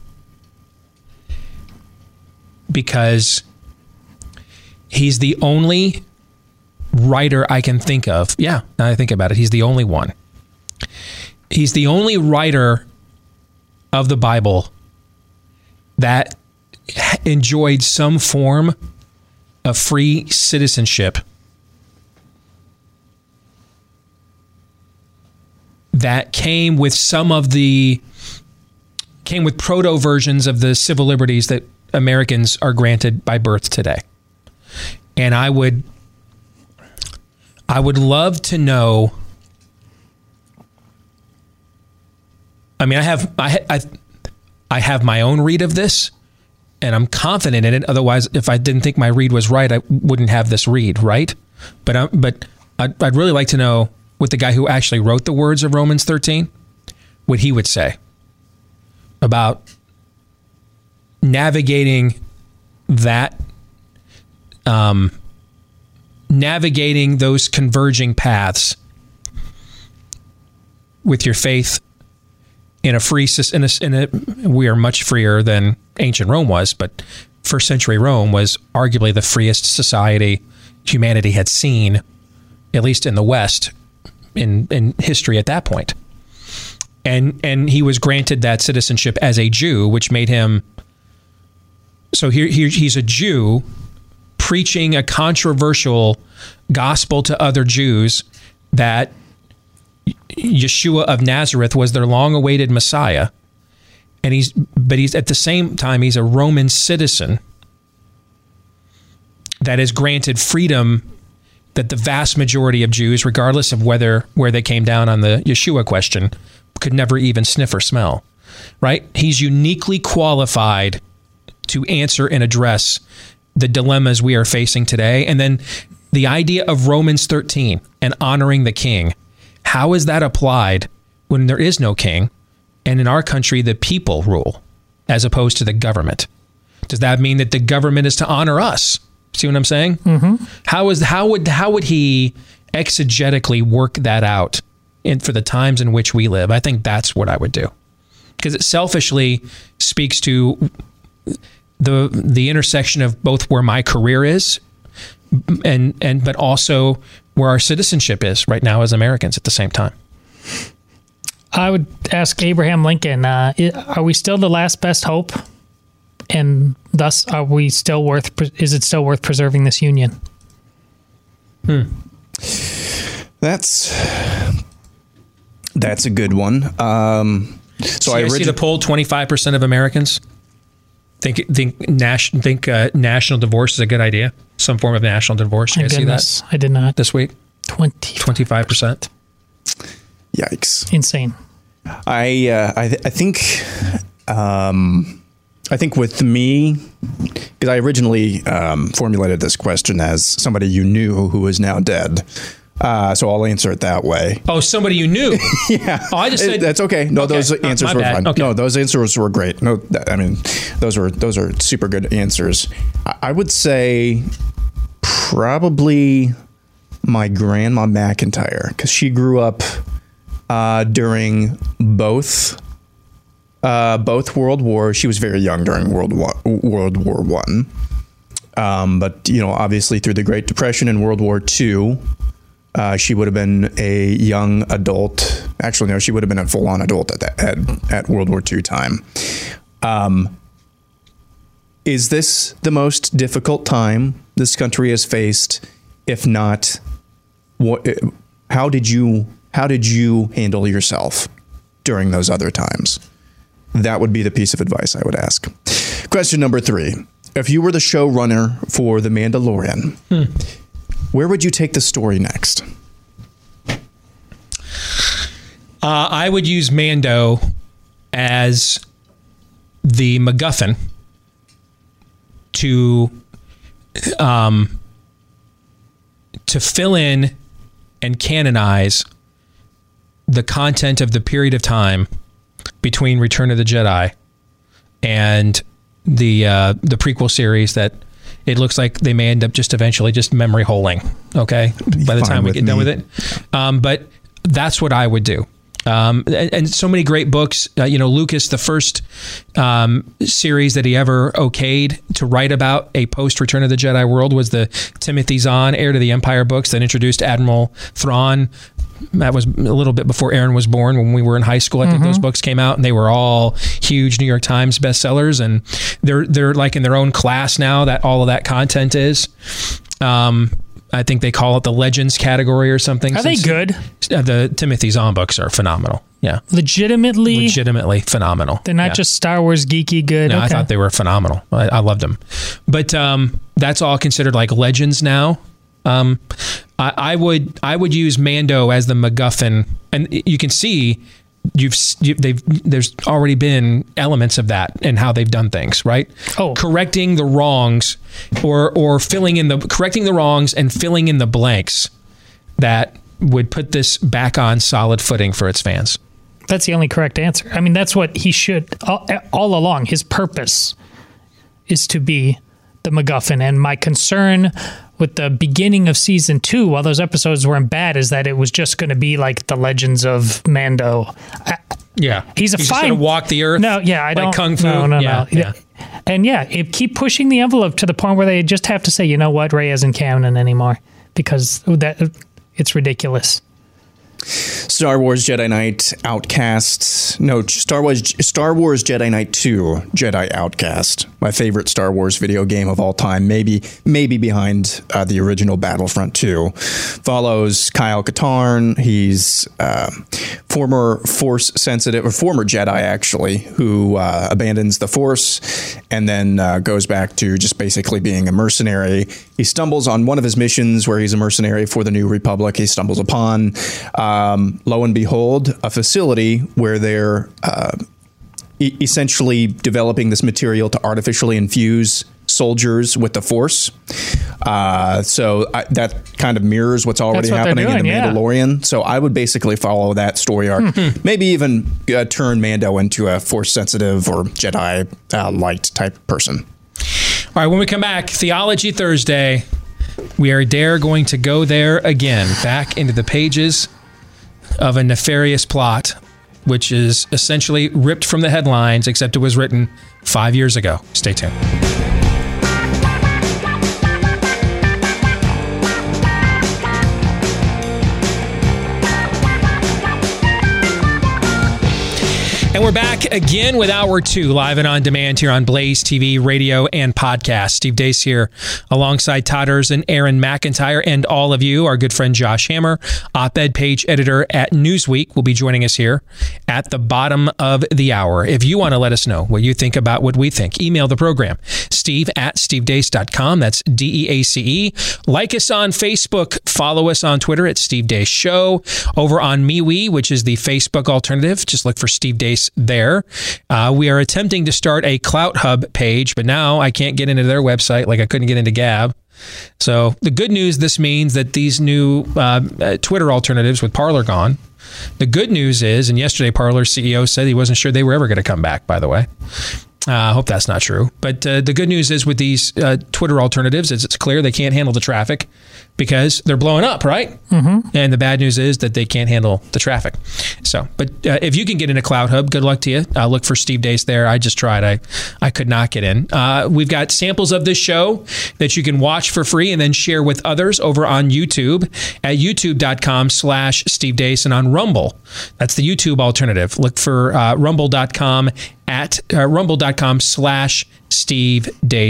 Speaker 5: because he's the only writer I can think of. Yeah, now I think about it, he's the only one. He's the only writer of the Bible that enjoyed some form of free citizenship that came with some of the came with proto versions of the civil liberties that Americans are granted by birth today. And I would I would love to know. I mean, I have I, I I have my own read of this, and I'm confident in it. Otherwise, if I didn't think my read was right, I wouldn't have this read, right? But I, but I'd, I'd really like to know what the guy who actually wrote the words of Romans thirteen, what he would say about navigating that. Um. Navigating those converging paths with your faith in a free in a, in a we are much freer than ancient Rome was, but first century Rome was arguably the freest society humanity had seen, at least in the West, in in history at that point. And and he was granted that citizenship as a Jew, which made him so here, here he's a Jew preaching a controversial gospel to other Jews that Yeshua of Nazareth was their long-awaited Messiah. And he's, but he's at the same time, he's a Roman citizen that is granted freedom that the vast majority of Jews, regardless of whether where they came down on the Yeshua question, could never even sniff or smell, right? He's uniquely qualified to answer and address the dilemmas we are facing today. And then the idea of Romans thirteen and honoring the king, how is that applied when there is no king and in our country the people rule as opposed to the government? Does that mean that the government is to honor us? See what I'm saying?
Speaker 7: Mm-hmm.
Speaker 5: How is how would how would he exegetically work that out in for the times in which we live? I think that's what I would do, because it selfishly speaks to the the intersection of both where my career is and and but also where our citizenship is right now as Americans at the same time.
Speaker 7: I would ask Abraham Lincoln, uh, are we still the last best hope? And thus, are we still worth, is it still worth preserving this union?
Speaker 5: Hmm.
Speaker 6: That's, that's a good one. Um, so
Speaker 5: see,
Speaker 6: I,
Speaker 5: I see the poll, twenty-five percent of Americans think think, nas- think uh, national divorce is a good idea. Some form of national divorce. You
Speaker 7: My
Speaker 5: guys
Speaker 7: goodness,
Speaker 5: see that?
Speaker 7: I did not.
Speaker 5: This week?
Speaker 7: twenty.
Speaker 5: twenty-five percent.
Speaker 6: Yikes.
Speaker 7: Insane.
Speaker 6: I, uh, I, th- I think, um, I think with me, because I originally um, formulated this question as somebody you knew who is now dead. Uh, so I'll answer it that way.
Speaker 5: Oh, somebody you knew.
Speaker 6: Yeah.
Speaker 5: Oh, I just said
Speaker 6: that's okay. No,
Speaker 5: okay.
Speaker 6: those
Speaker 5: Oh,
Speaker 6: answers
Speaker 5: my
Speaker 6: were
Speaker 5: bad.
Speaker 6: fine.
Speaker 5: Okay.
Speaker 6: No, those answers were great. No, that, I mean, those were those are super good answers. I, I would say probably my grandma McIntyre, because she grew up uh, during both uh, both World Wars. She was very young during World War World War One, um, but you know, obviously through the Great Depression and World War Two. Uh, she would have been a young adult. Actually, no, she would have been a full-on adult at that at, at World War Two time. Um, is this the most difficult time this country has faced? If not, what? How did you How did you handle yourself during those other times? That would be the piece of advice I would ask. Question number three. If you were the showrunner for The Mandalorian, hmm. where would you take the story next?
Speaker 5: Uh, I would use Mando as the MacGuffin to um, to fill in and canonize the content of the period of time between Return of the Jedi and the uh, the prequel series that it looks like they may end up just eventually just memory holing, okay, by the time we get me. done with it. Um, but that's what I would do. Um, and, and so many great books. Uh, you know, Lucas, the first um, series that he ever okayed to write about a post-Return of the Jedi world was the Timothy Zahn Heir to the Empire books that introduced Admiral Thrawn. That was a little bit before Aaron was born, when we were in high school. I think mm-hmm. those books came out, and they were all huge New York Times bestsellers. And they're they're like in their own class now, that all of that content is. Um, I think they call it the Legends category or something.
Speaker 7: Are they good?
Speaker 5: Uh, the Timothy Zahn books are phenomenal. Yeah,
Speaker 7: legitimately,
Speaker 5: legitimately phenomenal.
Speaker 7: They're not
Speaker 5: yeah.
Speaker 7: just Star Wars geeky good.
Speaker 5: No,
Speaker 7: okay.
Speaker 5: I thought they were phenomenal. I, I loved them, but um, that's all considered like Legends now. Um, I, I would I would use Mando as the MacGuffin, and you can see you've you, they've there's already been elements of that in how they've done things, right?
Speaker 7: Oh,
Speaker 5: correcting the wrongs, or or filling in the correcting the wrongs and filling in the blanks that would put this back on solid footing for its fans.
Speaker 7: That's the only correct answer. I mean, that's what he should all, all along. His purpose is to be the MacGuffin, and my concern with the beginning of season two, while those episodes weren't bad, is that it was just going to be like the Legends of Mando. I,
Speaker 5: yeah,
Speaker 7: he's a
Speaker 5: he's
Speaker 7: fine.
Speaker 5: Just gonna walk the earth.
Speaker 7: No, yeah, I
Speaker 5: like
Speaker 7: don't.
Speaker 5: Kung Fu.
Speaker 7: No, no,
Speaker 5: yeah,
Speaker 7: no.
Speaker 5: Yeah.
Speaker 7: And yeah, it keep pushing the envelope to the point where they just have to say, you know what, Rey isn't canon anymore, because that it's ridiculous.
Speaker 6: Star Wars Jedi Knight Outcast. No, Star Wars Star Wars Jedi Knight two Jedi Outcast. My favorite Star Wars video game of all time. Maybe maybe behind uh, the original Battlefront two. Follows Kyle Katarn. He's uh, former Force sensitive, or former Jedi actually, who uh, abandons the Force and then uh, goes back to just basically being a mercenary. He stumbles on one of his missions where he's a mercenary for the New Republic. He stumbles upon, um, lo and behold, a facility where they're uh, e- essentially developing this material to artificially infuse soldiers with the Force. Uh, so I, that kind of mirrors what's already what happening doing, in The yeah. Mandalorian. So I would basically follow that story arc. Mm-hmm. Maybe even uh, turn Mando into a Force sensitive or Jedi uh, light type person.
Speaker 5: All right, when we come back, Theology Thursday, we are dare going to go there again, back into the pages of a nefarious plot, which is essentially ripped from the headlines, except it was written five years ago. Stay tuned. And we're back again with Hour two, live and on demand here on Blaze T V, radio, and podcast. Steve Deace here alongside Todd Erzen, Aaron McIntyre, and all of you. Our good friend Josh Hammer, op-ed page editor at Newsweek, will be joining us here at the bottom of the hour. If you want to let us know what you think about what we think, email the program, steve at steve deace dot com. That's D E A C E. Like us on Facebook. Follow us on Twitter at Steve Deace Show. Over on MeWe, which is the Facebook alternative, just look for Steve Deace there. Uh, we are attempting to start a Clout Hub page, but now I can't get into their website like I couldn't get into Gab. So the good news, this means that these new uh, uh, Twitter alternatives with Parler gone. The good news is, and yesterday Parler's C E O said he wasn't sure they were ever going to come back, by the way. I uh, hope that's not true. But uh, the good news is with these uh, Twitter alternatives is it's clear they can't handle the traffic because they're blowing up, right?
Speaker 7: Mm-hmm.
Speaker 5: And the bad news is that they can't handle the traffic. So, but uh, if you can get into Clout Hub, good luck to you. Uh, look for Steve Deace there. I just tried. I, I could not get in. Uh, we've got samples of this show that you can watch for free and then share with others over on YouTube at youtube.com slash Steve Deace and on Rumble. That's the YouTube alternative. Look for uh, rumble.com at uh, rumble.com slash Steve Deace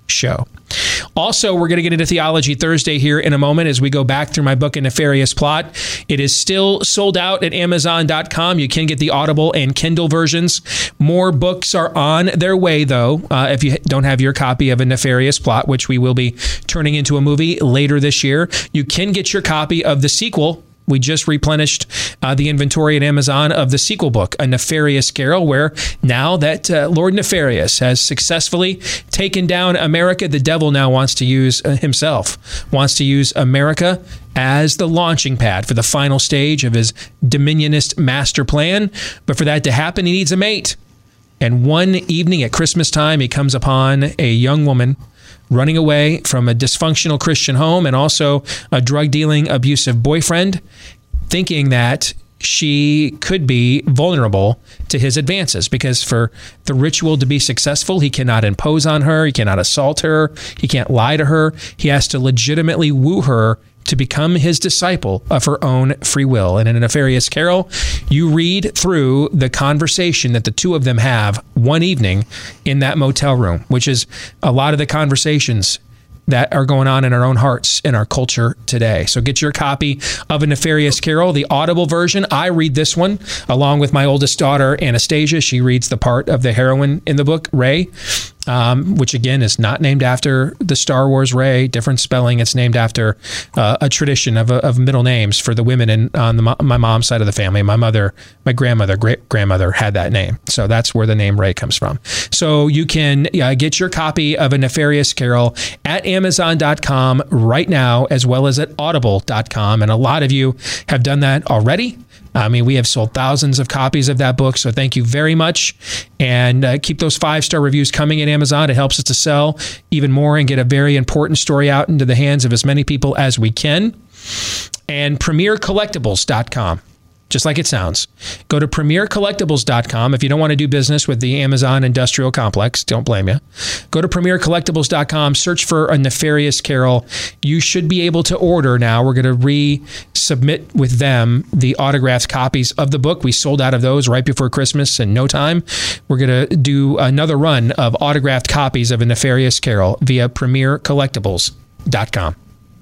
Speaker 5: show. Also, we're going to get into Theology Thursday here in a moment as we go back through my book, A Nefarious Plot. It is still sold out at amazon dot com. You can get the Audible and Kindle versions. More books are on their way, though, uh, if you don't have your copy of A Nefarious Plot, which we will be turning into a movie later this year. You can get your copy of the sequel. We just replenished uh, the inventory at Amazon of the sequel book, A Nefarious Carol, where now that uh, Lord Nefarious has successfully taken down America, the devil now wants to use uh, himself, wants to use America as the launching pad for the final stage of his dominionist master plan. But for that to happen, he needs a mate. And one evening at Christmas time, he comes upon a young woman running away from a dysfunctional Christian home and also a drug-dealing, abusive boyfriend, thinking that she could be vulnerable to his advances, because for the ritual to be successful, he cannot impose on her, he cannot assault her, he can't lie to her. He has to legitimately woo her to become his disciple of her own free will. And in A Nefarious Carol, you read through the conversation that the two of them have one evening in that motel room, which is a lot of the conversations that are going on in our own hearts in our culture today. So get your copy of A Nefarious Carol, the Audible version. I read this one along with my oldest daughter, Anastasia. She reads the part of the heroine in the book, Rey, um, which again is not named after the Star Wars Rey, different spelling. It's named after uh, a tradition of, of middle names for the women in, on the, my mom's side of the family. My mother, my grandmother, great grandmother had that name. So that's where the name Rey comes from. So you can uh, get your copy of A Nefarious Carol at amazon dot com right now, as well as at audible dot com. And a lot of you have done that already. I mean, we have sold thousands of copies of that book, so thank you very much. And uh, keep those five-star reviews coming at Amazon. It helps us to sell even more and get a very important story out into the hands of as many people as we can. And premier collectibles dot com. Just like it sounds. Go to premier collectibles dot com if you don't want to do business with the Amazon industrial complex. Don't blame you. Go to premier collectibles dot com, search for A Nefarious Carol. You should be able to order now. We're going to resubmit with them the autographed copies of the book. We sold out of those right before Christmas in no time. We're going to do another run of autographed copies of A Nefarious Carol via premier collectibles dot com.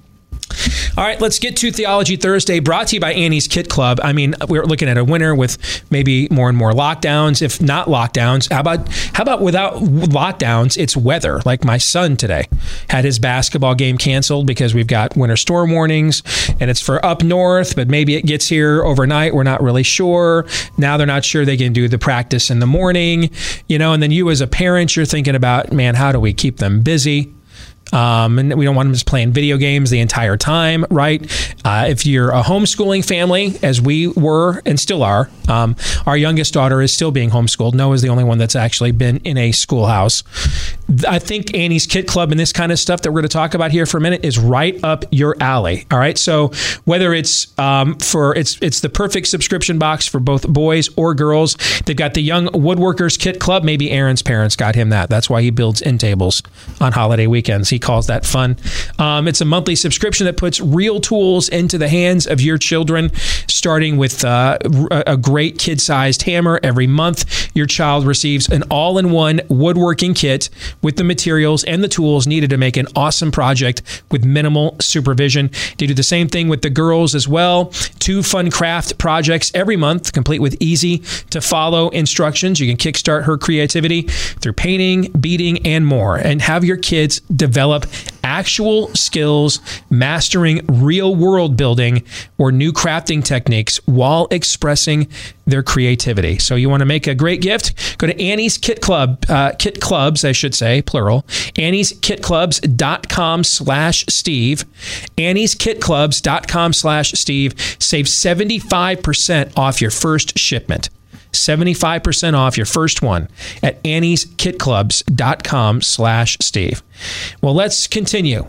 Speaker 5: All right, let's get to Theology Thursday, brought to you by Annie's Kit Club. I mean, we're looking at a winter with maybe more and more lockdowns. If not lockdowns, how about how about without lockdowns, it's weather. Like my son today had his basketball game canceled because we've got winter storm warnings, and it's for up north, but maybe it gets here overnight. We're not really sure. Now they're not sure they can do the practice in the morning, you know, and then you as a parent, you're thinking about, man, how do we keep them busy? Um, and we don't want them just playing video games the entire time, right? Uh, if you're a homeschooling family, as we were and still are, um, our youngest daughter is still being homeschooled. Noah's the only one that's actually been in a schoolhouse. I think Annie's Kit Club and this kind of stuff that we're going to talk about here for a minute is right up your alley. All right. So whether it's um, for it's it's the perfect subscription box for both boys or girls, they've got the Young Woodworkers Kit Club. Maybe Aaron's parents got him that. That's why he builds end tables on holiday weekends. He calls that fun. Um, it's a monthly subscription that puts real tools into the hands of your children, starting with uh, a great kid-sized hammer. Every month, your child receives an all-in-one woodworking kit with the materials and the tools needed to make an awesome project with minimal supervision. They do the same thing with the girls as well. Two fun craft projects every month, complete with easy-to-follow instructions. You can kickstart her creativity through painting, beading, and more, and have your kids develop actual skills, mastering real world building or new crafting techniques while expressing their creativity. So you want to make a great gift? Go to Annie's Kit Club, uh, Kit Clubs, I should say, plural, Annie's Kit Clubs dot com slash Steve. Annie's Kit Clubs dot com slash Steve. Save seventy-five percent off your first shipment. seventy-five percent off your first one at Annie's Kit Clubs dot com slash Steve. Well, let's continue.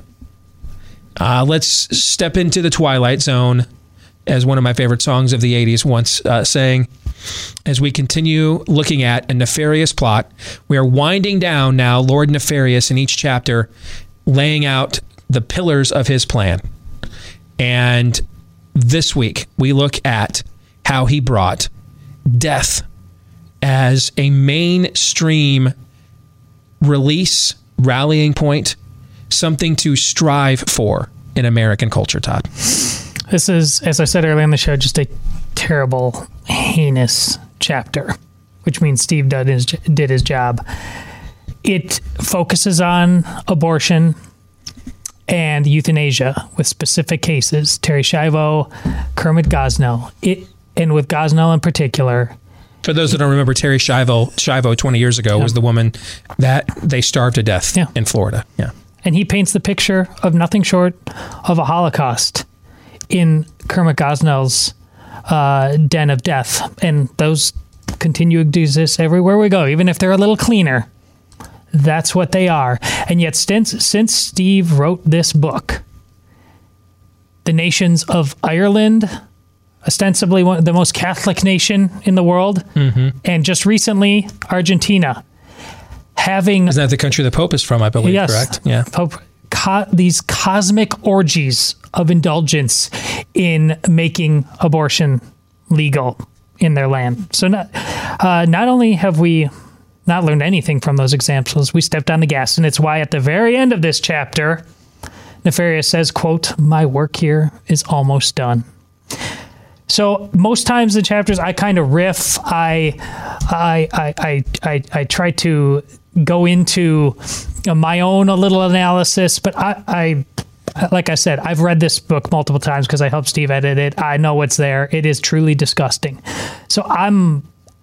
Speaker 5: Uh, let's step into the Twilight Zone, as one of my favorite songs of the eighties once uh, sang. As we continue looking at A Nefarious Plot, we are winding down now Lord Nefarious in each chapter, laying out the pillars of his plan. And this week, we look at how he brought death as a mainstream release rallying point, something to strive for in American culture, Todd?
Speaker 7: This is, as I said earlier in the show, just a terrible, heinous chapter, which means Steve did his, did his job. It focuses on abortion and euthanasia with specific cases. Terri Schiavo, Kermit Gosnell. It, and with Gosnell in particular.
Speaker 5: For those that don't remember, Terri Schiavo, Schiavo twenty years ago, yeah. was the woman that they starved to death yeah. in Florida. Yeah.
Speaker 7: And he paints the picture of nothing short of a Holocaust in Kermit Gosnell's uh, den of death. And those continue to exist everywhere we go, even if they're a little cleaner. That's what they are. And yet, since, since Steve wrote this book, the nations of Ireland, ostensibly one, the most Catholic nation in the world, mm-hmm. and just recently, Argentina, having...
Speaker 5: Isn't that the country the Pope is from, I believe,
Speaker 7: yes,
Speaker 5: correct? Yeah.
Speaker 7: Pope, co- these cosmic orgies of indulgence in making abortion legal in their land. So not, uh, not only have we not learned anything from those examples, we stepped on the gas. And it's why at the very end of this chapter, Nefarious says, quote, "My work here is almost done." So most times in chapters, I kind of riff. I, I, I, I, I, I try to go into my own a little analysis, but I, I, like I said, I've read this book multiple times because I helped Steve edit it. I know what's there. It is truly disgusting. So I'm,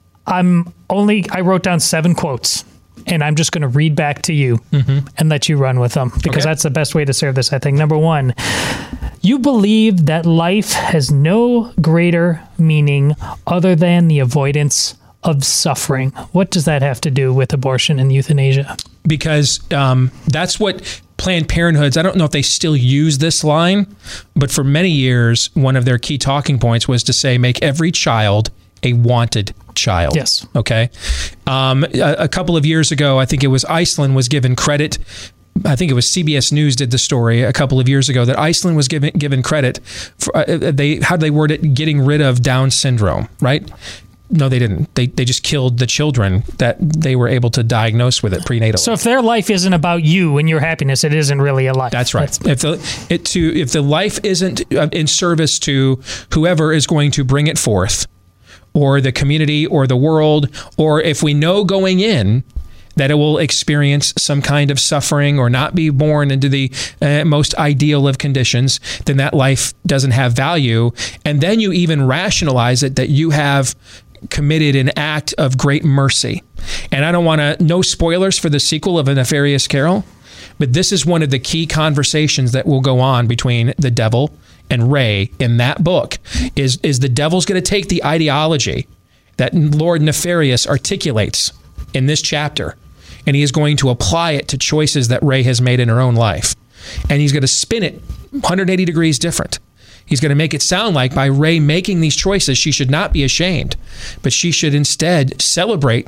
Speaker 7: I'm only, I wrote down seven quotes, and I'm just going to read back to you mm-hmm. and let you run with them, because okay. that's the best way to serve this, I think. Number one, you believe that life has no greater meaning other than the avoidance of suffering. What does that have to do with abortion and euthanasia?
Speaker 5: Because um, that's what Planned Parenthoods, I don't know if they still use this line, but for many years, one of their key talking points was to say, make every child a wanted child.
Speaker 7: Yes.
Speaker 5: Okay. Um, a, a couple of years ago, I think it was Iceland was given credit. I think it was C B S News did the story a couple of years ago that Iceland was given given credit for uh, they how did they word it? Getting rid of Down syndrome, right? No, they didn't. They they just killed the children that they were able to diagnose with it prenatally.
Speaker 7: So if their life isn't about you and your happiness, it isn't really a life.
Speaker 5: That's right. That's- if the it to if the life isn't in service to whoever is going to bring it forth, or the community or the world, or if we know going in that it will experience some kind of suffering or not be born into the uh, most ideal of conditions, then that life doesn't have value. And then you even rationalize it that you have committed an act of great mercy. And I don't want to, no spoilers for the sequel of A Nefarious Carol, but this is one of the key conversations that will go on between the devil and Ray in that book. Is, is the devil's going to take the ideology that Lord Nefarious articulates in this chapter, and he is going to apply it to choices that Ray has made in her own life. And he's going to spin it one hundred eighty degrees different. He's going to make it sound like by Ray making these choices, she should not be ashamed, but she should instead celebrate,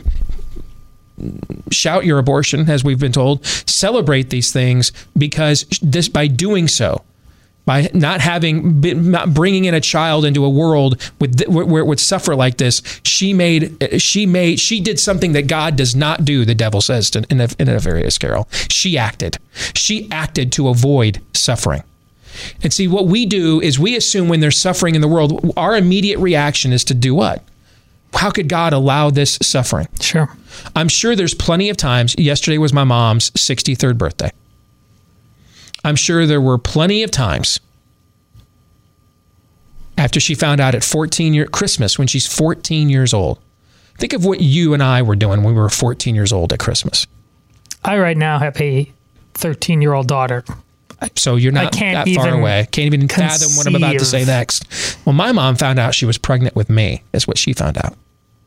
Speaker 5: shout your abortion, as we've been told, celebrate these things, because this, by doing so, by not having, not bringing in a child into a world with where it would suffer like this, she made, she made, she did something that God does not do. The devil says to, in a, in a Nefarious Carol, she acted, she acted to avoid suffering. And see, what we do is we assume when there's suffering in the world, our immediate reaction is to do what? How could God allow this suffering?
Speaker 7: Sure.
Speaker 5: I'm sure there's plenty of times. Yesterday was my mom's sixty-third birthday. I'm sure there were plenty of times after she found out at fourteen year Christmas, when she's fourteen years old. Think of what you and I were doing when we were fourteen years old at Christmas.
Speaker 7: I right now have a thirteen-year-old daughter.
Speaker 5: So you're not that far away. Can't even fathom what I'm about to say next. Well, my mom found out she was pregnant with me, is what she found out.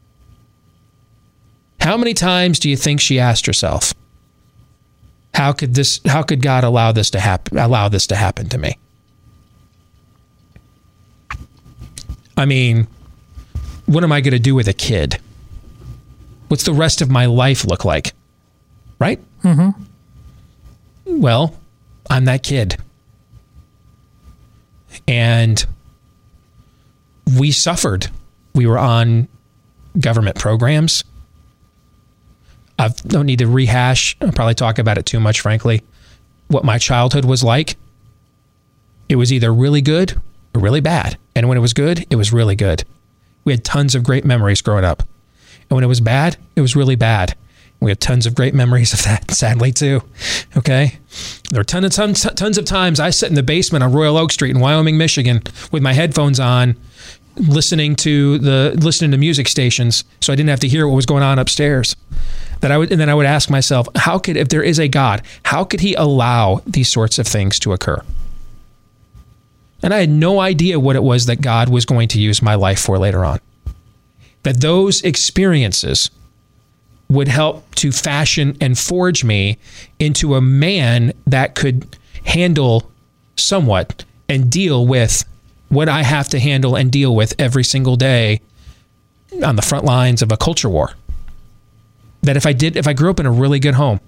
Speaker 5: How many times do you think she asked herself, how could this, how could God allow this to happen, allow this to happen to me? I mean, what am I going to do with a kid? What's the rest of my life look like? Right?
Speaker 7: Mm-hmm.
Speaker 5: Well, I'm that kid. And we suffered. We were on government programs. I don't need to rehash, I'll probably talk about it too much, frankly, what my childhood was like. It was either really good or really bad. And when it was good, it was really good. We had tons of great memories growing up. And when it was bad, it was really bad. We have tons of great memories of that, sadly, too. Okay? There are tons of, tons, tons of times I sat in the basement on Royal Oak Street in Wyoming, Michigan, with my headphones on, listening to the listening to music stations, so I didn't have to hear what was going on upstairs. That I would, and then I would ask myself, how could, if there is a God, how could he allow these sorts of things to occur? And I had no idea what it was that God was going to use my life for later on. That those experiences would help to fashion and forge me into a man that could handle somewhat and deal with what I have to handle and deal with every single day on the front lines of a culture war. That if I did, if I grew up in a really good home,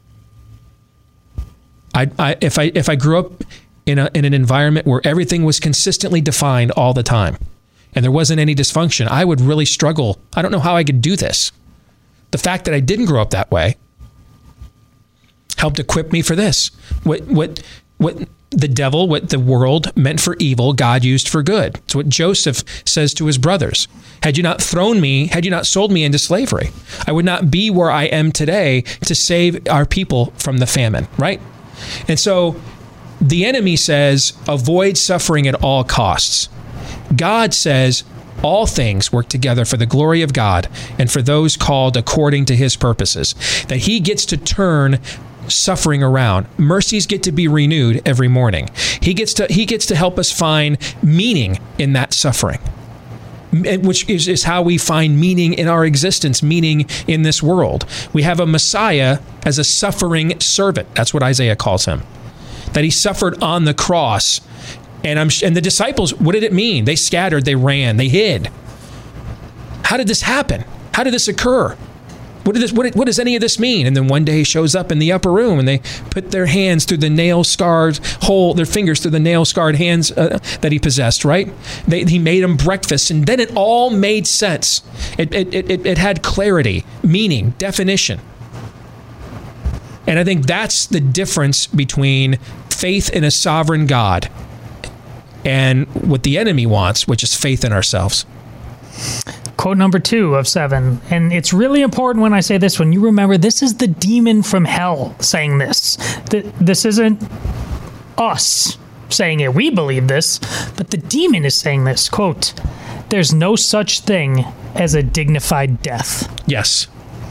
Speaker 5: I, I if I if I grew up in a in an environment where everything was consistently defined all the time, and there wasn't any dysfunction, I would really struggle. I don't know how I could do this. The fact that I didn't grow up that way helped equip me for this. What what what the devil, what the world meant for evil, God used for good. It's what Joseph says to his brothers. Had you not thrown me, had you not sold me into slavery, I would not be where I am today to save our people from the famine, right? And so the enemy says, avoid suffering at all costs. God says, all things work together for the glory of God and for those called according to his purposes. That he gets to turn suffering around. Mercies get to be renewed every morning. He gets to he gets to help us find meaning in that suffering, which is, is how we find meaning in our existence, meaning in this world. We have a Messiah as a suffering servant. That's what Isaiah calls him. That he suffered on the cross. And I'm and the disciples, what did it mean? They scattered, they ran, they hid. How did this happen? How did this occur? What did this what, what does any of this mean? And then one day he shows up in the upper room and they put their hands through the nail-scarred hole, their fingers through the nail-scarred hands uh, that he possessed, right? They, he made them breakfast, and then it all made sense. It, it, it, it had clarity, meaning, definition. And I think that's the difference between faith in a sovereign God and what the enemy wants, which is faith in ourselves.
Speaker 7: Quote number two of seven. And it's really important when I say this one, you remember this is the demon from hell saying this. This isn't us saying it. We believe this, but the demon is saying this. Quote, there's no such thing as a dignified death.
Speaker 5: Yes.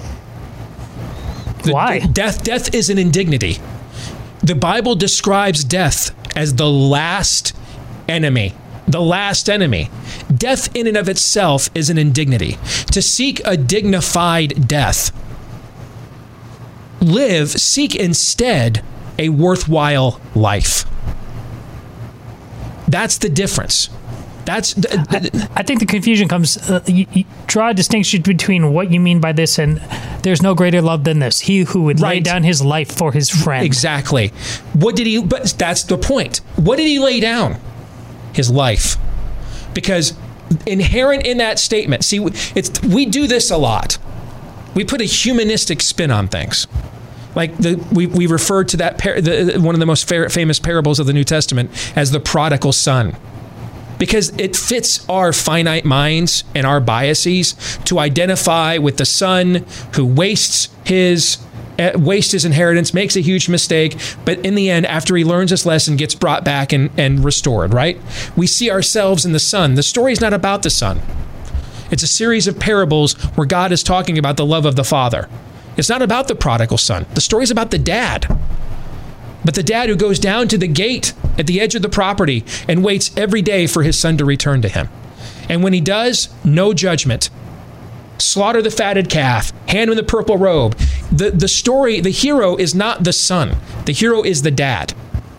Speaker 5: The
Speaker 7: Why?
Speaker 5: D- death, death is an indignity. The Bible describes death as the last enemy. The last enemy. Death in and of itself is an indignity. To seek a dignified death, live, seek instead a worthwhile life. That's the difference. That's. The, the,
Speaker 7: I, I think the confusion comes. Uh, you, you draw a distinction between what you mean by this and there's no greater love than this. He who would right. lay down his life for his friend.
Speaker 5: Exactly. What did he? But that's the point. What did he lay down? His life. Because inherent in that statement, see, it's we do this a lot. We put a humanistic spin on things. Like the we we refer to that par, the, one of the most fa- famous parables of the New Testament as the prodigal son. Because it fits our finite minds and our biases to identify with the son who wastes his uh, wastes his inheritance, makes a huge mistake, but in the end, after he learns his lesson, gets brought back and, and restored, right? We see ourselves in the son. The story is not about the son. It's a series of parables where God is talking about the love of the father. It's not about the prodigal son. The story is about the dad. But the dad who goes down to the gate at the edge of the property and waits every day for his son to return to him. And when he does, no judgment. Slaughter the fatted calf, hand him the purple robe. The, the story, the hero is not the son. The hero is the dad.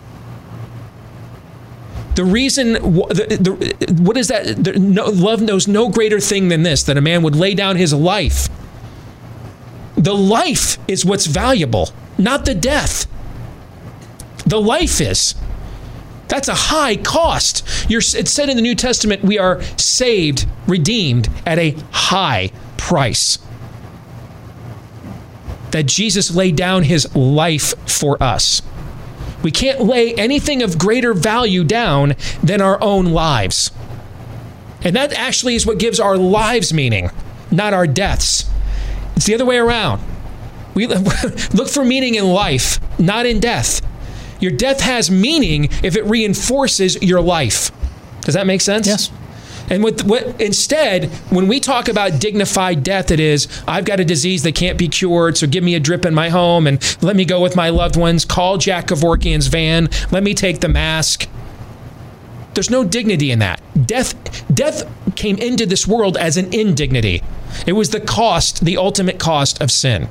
Speaker 5: The reason, the, the, what is that? The, no, love knows no greater thing than this, that a man would lay down his life. The life is what's valuable, not the death. The life is. That's a high cost. You're, it's said in the New Testament, we are saved, redeemed at a high price. that Jesus laid down his life for us. We can't lay anything of greater value down than our own lives. And that actually is what gives our lives meaning, not our deaths. It's the other way around. We look for meaning in life, not in death. Your death has meaning if it reinforces your life. Does that make sense?
Speaker 7: Yes.
Speaker 5: And what, what instead, when we talk about dignified death, it is, I've got a disease that can't be cured, so give me a drip in my home and let me go with my loved ones. Call Jack Kevorkian's van. Let me take the mask. There's no dignity in that. Death, death came into this world as an indignity. It was the cost, the ultimate cost of sin.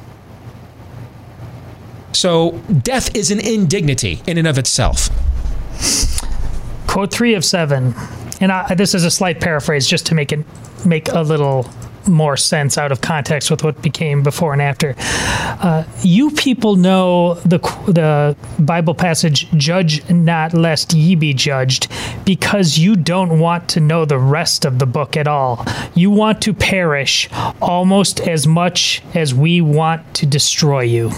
Speaker 5: So death is an indignity in and of itself.
Speaker 7: Quote three of seven. And I, this is a slight paraphrase just to make it make a little more sense out of context with what became before and after. Uh, you people know the the Bible passage, "Judge not lest ye be judged," because you don't want to know the rest of the book at all. You want to perish almost as much as we want to destroy you.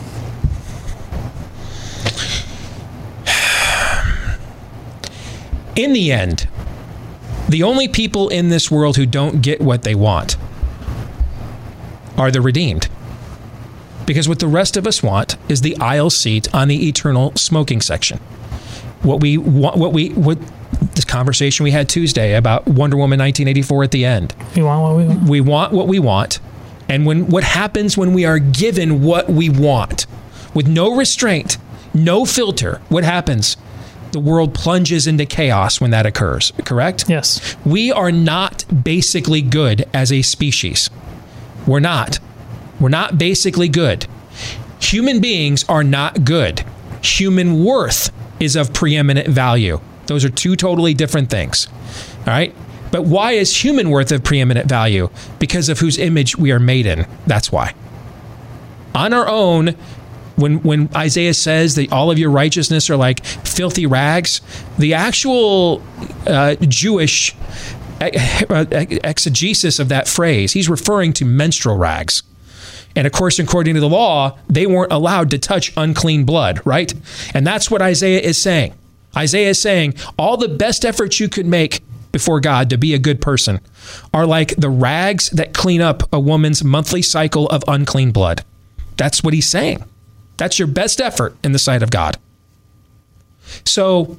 Speaker 5: In the end, the only people in this world who don't get what they want are the redeemed. Because what the rest of us want is the aisle seat on the eternal smoking section. What we want, what we, what this conversation we had Tuesday about Wonder Woman nineteen eighty-four at the end.
Speaker 7: We want what we want.
Speaker 5: We want what we want. And when what happens when we are given what we want with no restraint, no filter, what happens? The world plunges into chaos when that occurs, correct?
Speaker 7: Yes.
Speaker 5: We are not basically good as a species. We're not. We're not basically good. Human beings are not good. Human worth is of preeminent value. Those are two totally different things. All right? But why is human worth of preeminent value? Because of whose image we are made in. That's why. On our own, When when Isaiah says that all of your righteousness are like filthy rags, the actual uh, Jewish exegesis of that phrase, he's referring to menstrual rags. And of course, according to the law, they weren't allowed to touch unclean blood, right? And that's what Isaiah is saying. Isaiah is saying all the best efforts you could make before God to be a good person are like the rags that clean up a woman's monthly cycle of unclean blood. That's what he's saying. That's your best effort in the sight of God. So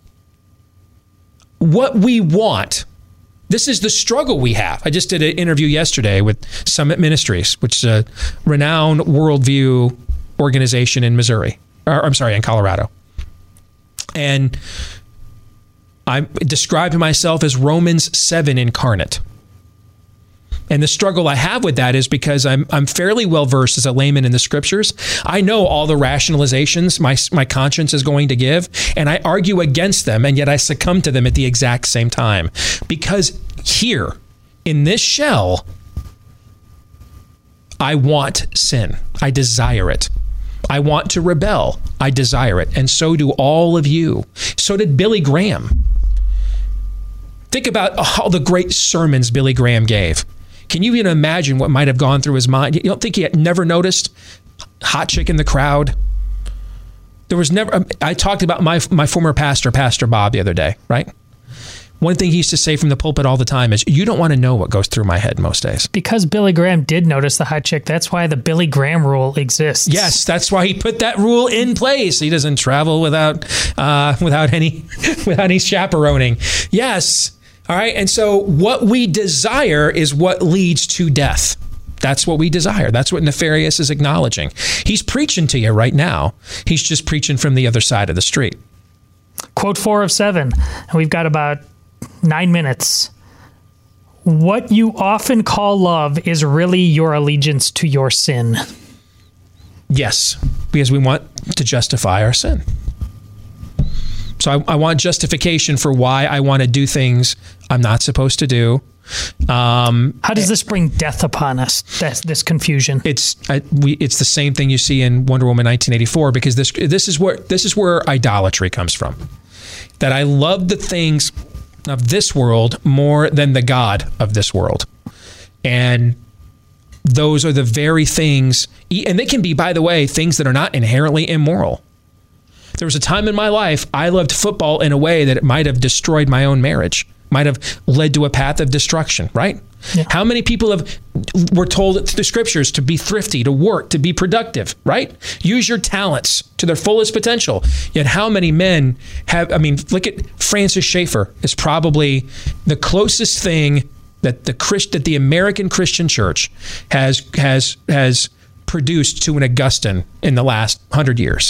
Speaker 5: what we want, this is the struggle we have. I just did an interview yesterday with Summit Ministries, which is a renowned worldview organization in Missouri, or I'm sorry, in Colorado. And I described myself as Romans seven incarnate. And the struggle I have with that is because I'm I'm fairly well versed as a layman in the scriptures. I know all the rationalizations my my conscience is going to give, and I argue against them, and yet I succumb to them at the exact same time. Because here, in this shell, I want sin. I desire it. I want to rebel. I desire it. And so do all of you. So did Billy Graham. Think about all the great sermons Billy Graham gave. Can you even imagine what might have gone through his mind? You don't think he had never noticed hot chick in the crowd? There was never, I talked about my my former pastor, Pastor Bob, the other day, right? One thing he used to say from the pulpit all the time is, you don't want to know what goes through my head most days.
Speaker 7: Because Billy Graham did notice the hot chick. That's why the Billy Graham rule exists.
Speaker 5: Yes, that's why he put that rule in place. He doesn't travel without uh, without any without any chaperoning. Yes. All right. And so what we desire is what leads to death. That's what we desire. That's what Nefarious is acknowledging. He's preaching to you right now. He's just preaching from the other side of the street.
Speaker 7: Quote four of seven. And we've got about nine minutes. What you often call love is really your allegiance to your sin.
Speaker 5: Yes, because we want to justify our sin. So I, I want justification for why I want to do things I'm not supposed to do. Um,
Speaker 7: How does this bring death upon us? That's this confusion.
Speaker 5: It's I, we. It's the same thing you see in Wonder Woman nineteen eighty-four, because this this is where this is where idolatry comes from. That I love the things of this world more than the God of this world, and those are the very things, and they can be, by the way, things that are not inherently immoral. There was a time in my life I loved football in a way that it might have destroyed my own marriage, might have led to a path of destruction, right? Yeah. How many people have were told through the scriptures to be thrifty, to work, to be productive, right? Use your talents to their fullest potential. Yet how many men have, I mean, look at Francis Schaeffer is probably the closest thing that the Christ, that the American Christian church has has has produced to an Augustine in the last hundred years.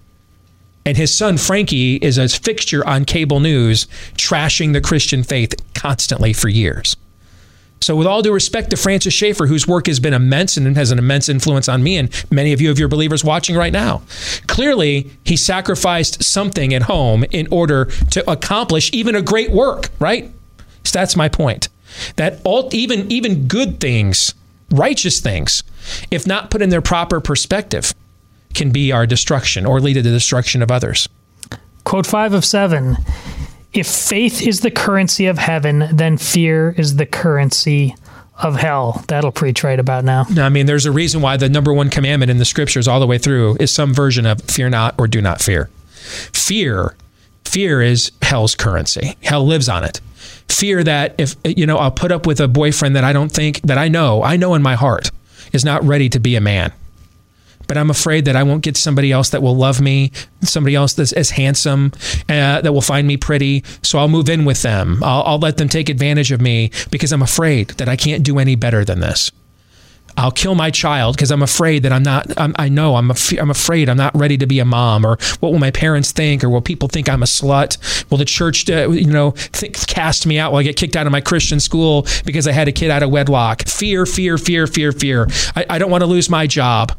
Speaker 5: And his son, Frankie, is a fixture on cable news, trashing the Christian faith constantly for years. So with all due respect to Francis Schaeffer, whose work has been immense and has an immense influence on me and many of you of your believers watching right now, clearly he sacrificed something at home in order to accomplish even a great work, right? So that's my point. That all, even, even good things, righteous things, if not put in their proper perspective, can be our destruction or lead to the destruction of others.
Speaker 7: Quote five of seven. If faith is the currency of heaven, then fear is the currency of hell. That'll preach right about now.
Speaker 5: I mean, there's a reason why the number one commandment in the scriptures all the way through is some version of fear not or do not fear. Fear, fear is hell's currency. Hell lives on it. Fear that if, you know, I'll put up with a boyfriend that I don't think, that I know, I know in my heart is not ready to be a man. But I'm afraid that I won't get somebody else that will love me, somebody else that's as handsome, uh, that will find me pretty. So I'll move in with them. I'll, I'll let them take advantage of me because I'm afraid that I can't do any better than this. I'll kill my child because I'm afraid that I'm not, I'm, I know I'm, af- I'm afraid I'm not ready to be a mom, or what will my parents think, or will people think I'm a slut? Will the church, uh, you know, think, cast me out? Will I get kicked out of my Christian school because I had a kid out of wedlock? Fear, fear, fear, fear, fear. I, I don't want to lose my job.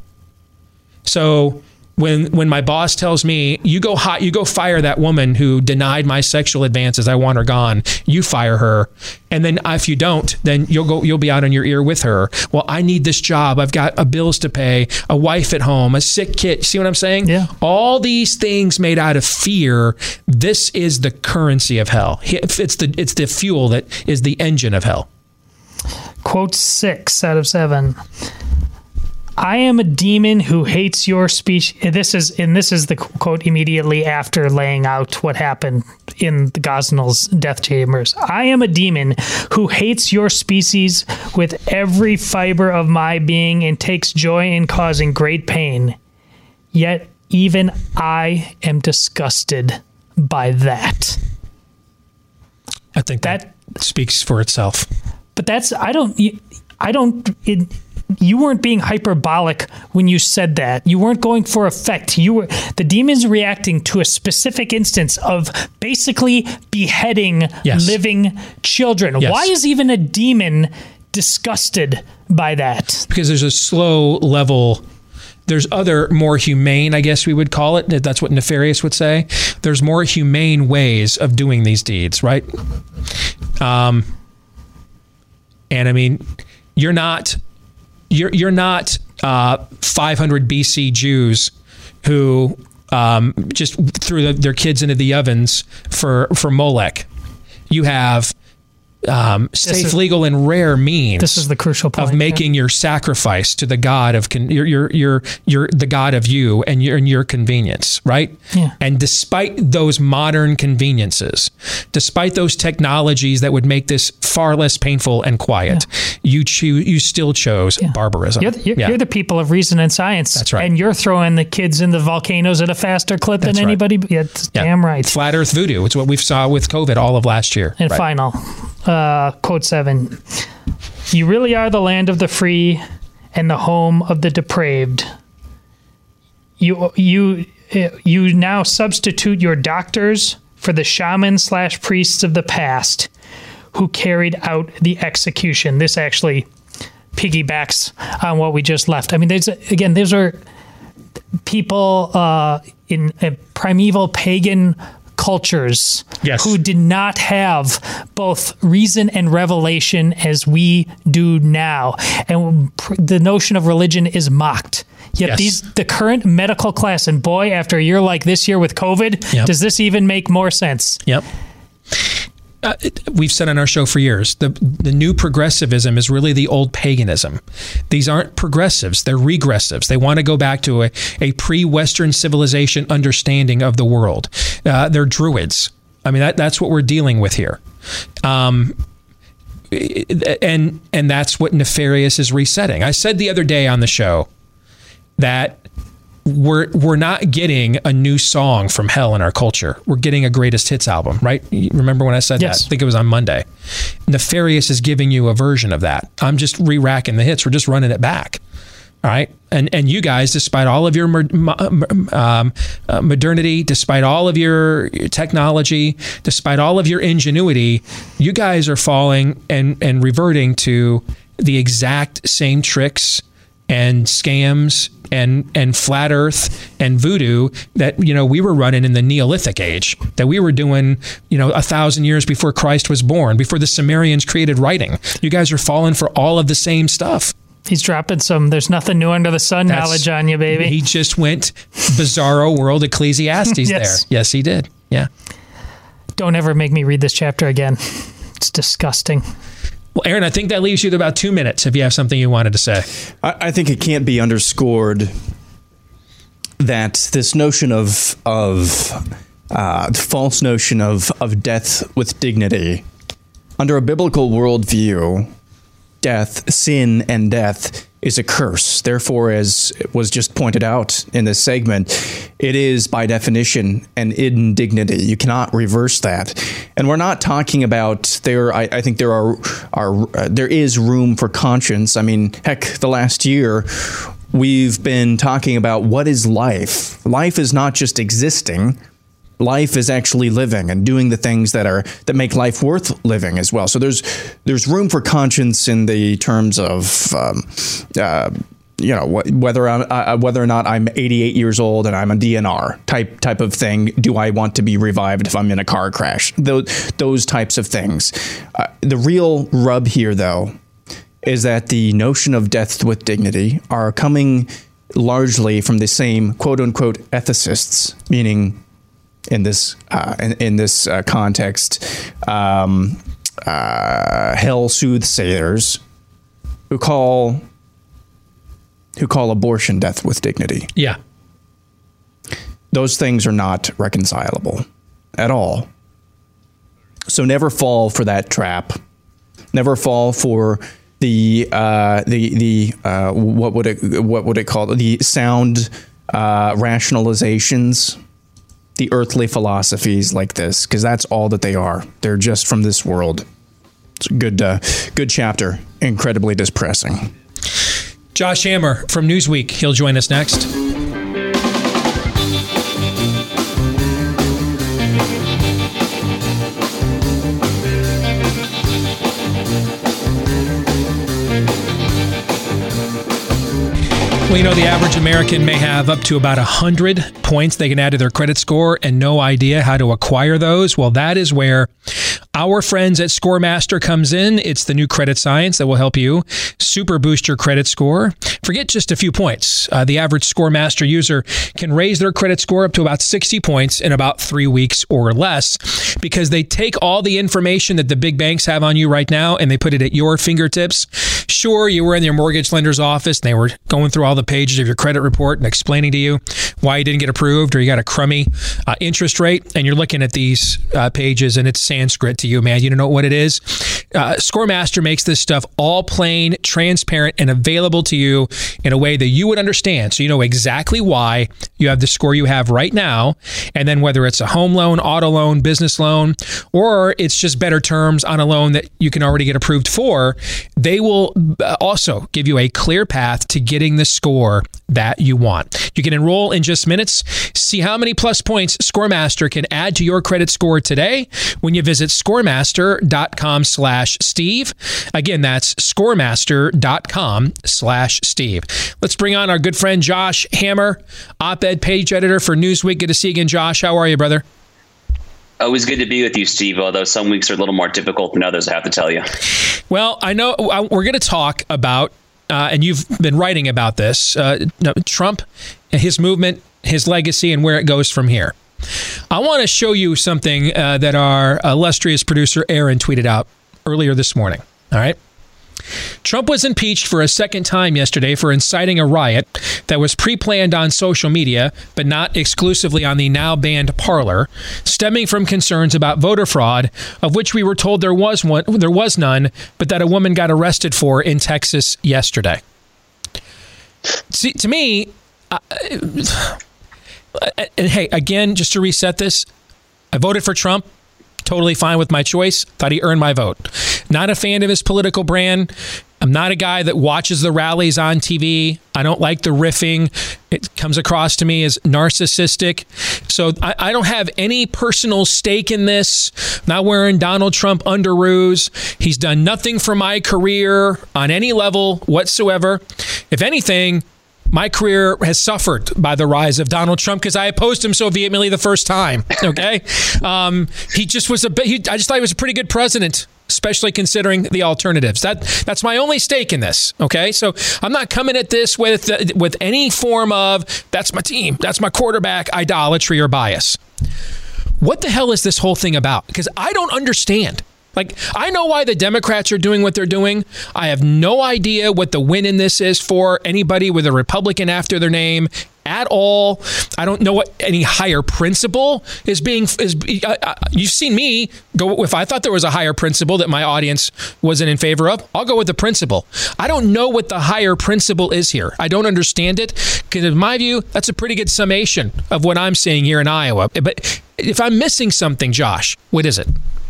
Speaker 5: So when when my boss tells me, you go hot, you go fire that woman who denied my sexual advances, I want her gone, you fire her. And then if you don't, then you'll go, you'll be out on your ear with her. Well, I need this job. I've got a bills to pay, a wife at home, a sick kid. See what I'm saying?
Speaker 7: Yeah.
Speaker 5: All these things made out of fear. This is the currency of hell. It's the, it's the fuel that is the engine of hell.
Speaker 7: Quote six out of seven. I am a demon who hates your species. This is, and this is the quote immediately after laying out what happened in the Gosnell's death chambers. I am a demon who hates your species with every fiber of my being and takes joy in causing great pain. Yet even I am disgusted by that.
Speaker 5: I think that, that speaks for itself.
Speaker 7: But that's, I don't, I don't, it, you weren't being hyperbolic when you said that. You weren't going for effect. You were, the demon's reacting to a specific instance of basically beheading yes. living children.
Speaker 5: Yes.
Speaker 7: Why is even a demon disgusted by that?
Speaker 5: Because there's a slow level. There's other more humane, I guess we would call it. That's what Nefarious would say. There's more humane ways of doing these deeds, right? Um, and I mean, you're not... You're you're not uh, five hundred B C Jews who um, just threw the, their kids into the ovens for, for Molech. You have um, safe, is, legal, and rare means.
Speaker 7: This is the crucial point
Speaker 5: of making yeah. your sacrifice to the God of con- your your your your the God of you and your and your convenience, right?
Speaker 7: Yeah.
Speaker 5: And despite those modern conveniences, despite those technologies that would make this far less painful and quiet, yeah. you choose you still chose yeah. barbarism.
Speaker 7: You're the, you're,
Speaker 5: yeah.
Speaker 7: you're the people of reason and science.
Speaker 5: That's right.
Speaker 7: And you're throwing the kids in the volcanoes at a faster clip That's than right. anybody. Yeah,
Speaker 5: yeah.
Speaker 7: Damn right.
Speaker 5: Flat Earth voodoo. It's what we saw with COVID all of last year.
Speaker 7: And
Speaker 5: right.
Speaker 7: final. Uh, quote seven, you really are the land of the free and the home of the depraved. You you you now substitute your doctors for the shaman slash priests of the past who carried out the execution. This actually piggybacks on what we just left. I mean, there's again, these are people uh, in a primeval pagan cultures
Speaker 5: yes.
Speaker 7: who did not have both reason and revelation as we do now. And the notion of religion is mocked. Yet
Speaker 5: yes.
Speaker 7: these the current medical class, and boy, after a year like this year with COVID,
Speaker 5: yep.
Speaker 7: does this even make more sense?
Speaker 5: Yep. uh, it, we've said on our show for years, the the new progressivism is really the old paganism. These aren't progressives, they're regressives. They want to go back to a, a pre-Western civilization understanding of the world. Uh, they're druids. I mean, that, that's what we're dealing with here. Um, and and that's what Nefarious is resetting. I said the other day on the show that we're we're not getting a new song from hell in our culture. We're getting a greatest hits album, right? You remember when I said
Speaker 7: Yes.
Speaker 5: that? I think it was on Monday. Nefarious is giving you a version of that. I'm just re-racking the hits. We're just running it back. All right. And and you guys, despite all of your um, uh, modernity, despite all of your, your technology, despite all of your ingenuity, you guys are falling and, and reverting to the exact same tricks and scams and and flat earth and voodoo that, you know, we were running in the Neolithic age, that we were doing, you know, a thousand years before Christ was born, before the Sumerians created writing. You guys are falling for all of the same stuff.
Speaker 7: He's dropping some "there's nothing new under the sun"
Speaker 5: That's-
Speaker 7: knowledge on you, baby.
Speaker 5: He just went Bizarro World Ecclesiastes
Speaker 7: Yes.
Speaker 5: there. Yes, he did. Yeah.
Speaker 7: Don't ever make me read this chapter again. It's disgusting.
Speaker 5: Well, Aaron, I think that leaves you with about two minutes if you have something you wanted to say.
Speaker 6: I, I think it can't be underscored that this notion of of uh, false notion of of death with dignity, under a biblical worldview, death, sin, and death is a curse. Therefore, as was just pointed out in this segment, it is by definition an indignity. You cannot reverse that. And we're not talking about there. I, I think there are are uh, there is room for conscience. I mean, heck, the last year we've been talking about what is life. Life is not just existing. Life is actually living and doing the things that are that make life worth living as well. So there's there's room for conscience in the terms of um, uh, you know wh- whether I'm, uh, whether or not I'm eighty-eight years old and I'm a D N R type type of thing. Do I want to be revived if I'm in a car crash? Those those types of things. Uh, the real rub here, though, is that the notion of death with dignity are coming largely from the same quote unquote ethicists, meaning, in this uh, in, in this uh, context, um, uh, hell soothsayers who call who call abortion death with dignity.
Speaker 5: Yeah,
Speaker 6: those things are not reconcilable at all. So never fall for that trap. Never fall for the uh, the the uh, what would it what would it call the sound uh, rationalizations. The earthly philosophies like this, because that's all that they are. They're just from this world. It's a good, uh, good chapter. Incredibly depressing.
Speaker 5: Josh Hammer from Newsweek. He'll join us next. Well, you know, the average American may have up to about one hundred points they can add to their credit score and no idea how to acquire those. Well, that is where our friends at ScoreMaster comes in. It's the new credit science that will help you super boost your credit score. Forget just a few points. Uh, the average ScoreMaster user can raise their credit score up to about sixty points in about three weeks or less, because they take all the information that the big banks have on you right now and they put it at your fingertips. Sure, you were in your mortgage lender's office and they were going through all the pages of your credit report and explaining to you why you didn't get approved or you got a crummy uh, interest rate, and you're looking at these uh, pages and it's Sanskrit to you, man. You don't know what it is. Uh, ScoreMaster makes this stuff all plain, transparent, and available to you in a way that you would understand, so you know exactly why you have the score you have right now. And then whether it's a home loan, auto loan, business loan, or it's just better terms on a loan that you can already get approved for, they will also give you a clear path to getting the score that you want. You can enroll in just minutes. See how many plus points ScoreMaster can add to your credit score today when you visit scoremaster.com slash Steve. Again, that's scoremaster.com slash Steve. Let's bring on our good friend Josh Hammer, op-ed page editor for Newsweek. Good to see you again, Josh. How are you, brother?
Speaker 21: Always good to be with you, Steve, although some weeks are a little more difficult than others, I have to tell you.
Speaker 5: Well, I know we're going to talk about, uh, and you've been writing about this, uh, Trump, his movement, his legacy, and where it goes from here. I want to show you something uh, that our illustrious producer Aaron tweeted out earlier this morning. All right. Trump was impeached for a second time yesterday for inciting a riot that was pre-planned on social media, but not exclusively on the now banned Parler, stemming from concerns about voter fraud, of which we were told there was one, there was none, but that a woman got arrested for in Texas yesterday. See, to me, uh, and hey, again, just to reset this, I voted for Trump. Totally fine with my choice. Thought he earned my vote. Not a fan of his political brand. I'm not a guy that watches the rallies on T V. I don't like the riffing. It comes across to me as narcissistic. So I, I don't have any personal stake in this. Not wearing Donald Trump underoos. He's done nothing for my career on any level whatsoever. If anything, my career has suffered by the rise of Donald Trump because I opposed him so vehemently the first time. Okay, um, he just was a. He, I just thought he was a pretty good president, especially considering the alternatives. That that's my only stake in this. Okay, so I'm not coming at this with uh, with any form of that's my team, that's my quarterback idolatry or bias. What the hell is this whole thing about? Because I don't understand. Like, I know why the Democrats are doing what they're doing. I have no idea what the win in this is for anybody with a Republican after their name at all. I don't know what any higher principle is being is. Uh, uh, you've seen me go. If I thought there was a higher principle that my audience wasn't in favor of, I'll go with the principle. I don't know what the higher principle is here. I don't understand it because, in my view, that's a pretty good summation of what I'm seeing here in Iowa. But if I'm missing something, Josh, what is it?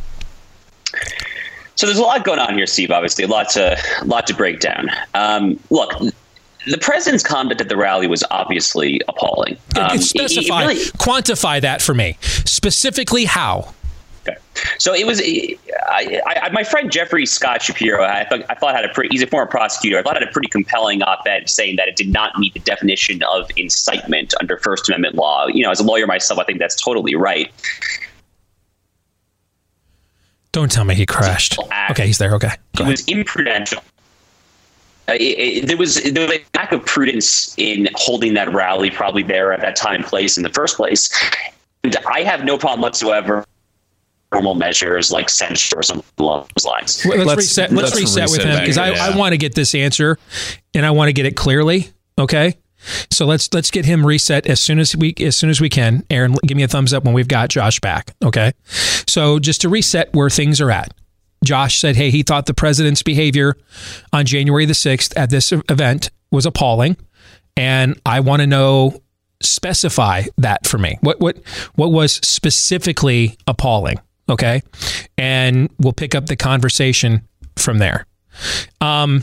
Speaker 21: So there's a lot going on here, Steve, obviously, a lot to, a lot to break down. Um, look, the president's conduct at the rally was obviously appalling. Um,
Speaker 5: Specify, it, it really, quantify that for me. Specifically how?
Speaker 21: Okay. So it was, I, I, my friend Jeffrey Scott Shapiro, I thought, I thought had a pretty, he's a former prosecutor, I thought had a pretty compelling op-ed saying that it did not meet the definition of incitement under First Amendment law. You know, as a lawyer myself, I think that's totally right.
Speaker 5: Don't tell me he crashed. Okay, he's there. Okay.
Speaker 21: Go it ahead. Was imprudential. Uh, it, it, there was there was a lack of prudence in holding that rally probably there at that time and place in the first place. And I have no problem whatsoever normal measures like censure or something along those lines.
Speaker 5: Let's, let's reset, let's let's reset, reset with him because I, yeah. I want to get this answer and I want to get it clearly. Okay. So let's let's get him reset as soon as we as soon as we can. Aaron, give me a thumbs up when we've got Josh back. Okay. So just to reset where things are at. Josh said, hey, he thought the president's behavior on January the sixth at this event was appalling. And I want to know, specify that for me. What what what was specifically appalling? Okay. And we'll pick up the conversation from there. Um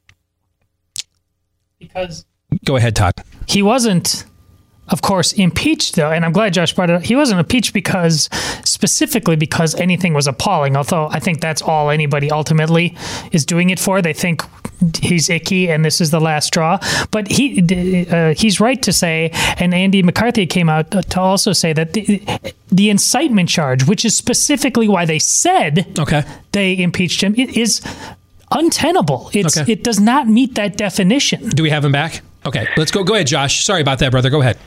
Speaker 5: because Go ahead, Todd.
Speaker 7: He wasn't, of course, impeached, though, and I'm glad Josh brought it up. He wasn't impeached because, specifically because anything was appalling, although I think that's all anybody ultimately is doing it for. They think he's icky and this is the last straw. But he uh, he's right to say, and Andy McCarthy came out to also say that the, the incitement charge, which is specifically why they said
Speaker 5: okay.
Speaker 7: they impeached him, it is untenable. It's
Speaker 5: okay.
Speaker 7: It does not meet that definition.
Speaker 5: Do we have him back? Okay, let's go. Go ahead, Josh. Sorry about that, brother. Go ahead.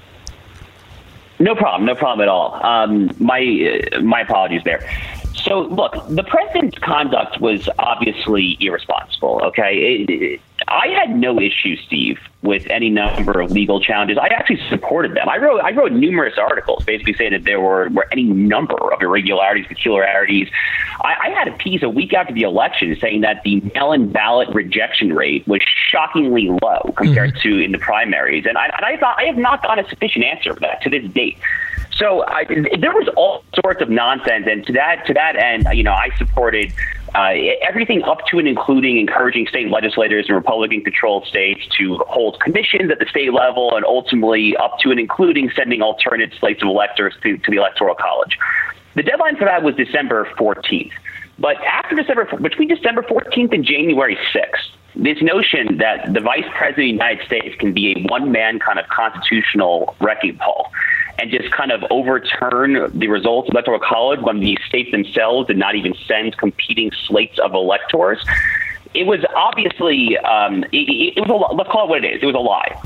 Speaker 21: No problem. No problem at all. Um, my uh, my apologies there. So, look, the president's conduct was obviously irresponsible, okay? It, it, I had no issue, Steve, with any number of legal challenges. I actually supported them. I wrote I wrote numerous articles basically saying that there were, were any number of irregularities, peculiarities. I, I had a piece a week after the election saying that the mail-in ballot rejection rate was shockingly low compared mm-hmm. to in the primaries. And I, and I thought I have not gotten a sufficient answer for that to this date. So I, there was all sorts of nonsense, and to that to that end, you know, I supported uh, everything up to and including encouraging state legislators in Republican-controlled states to hold commissions at the state level, and ultimately up to and including sending alternate slates of electors to, to the Electoral College. The deadline for that was December fourteenth, but after December, between December fourteenth and January sixth. This notion that the vice president of the United States can be a one-man kind of constitutional wrecking ball and just kind of overturn the results of the Electoral College when the states themselves did not even send competing slates of electors. It was obviously, um, it, it was a, let's call it what it is. It was a lie.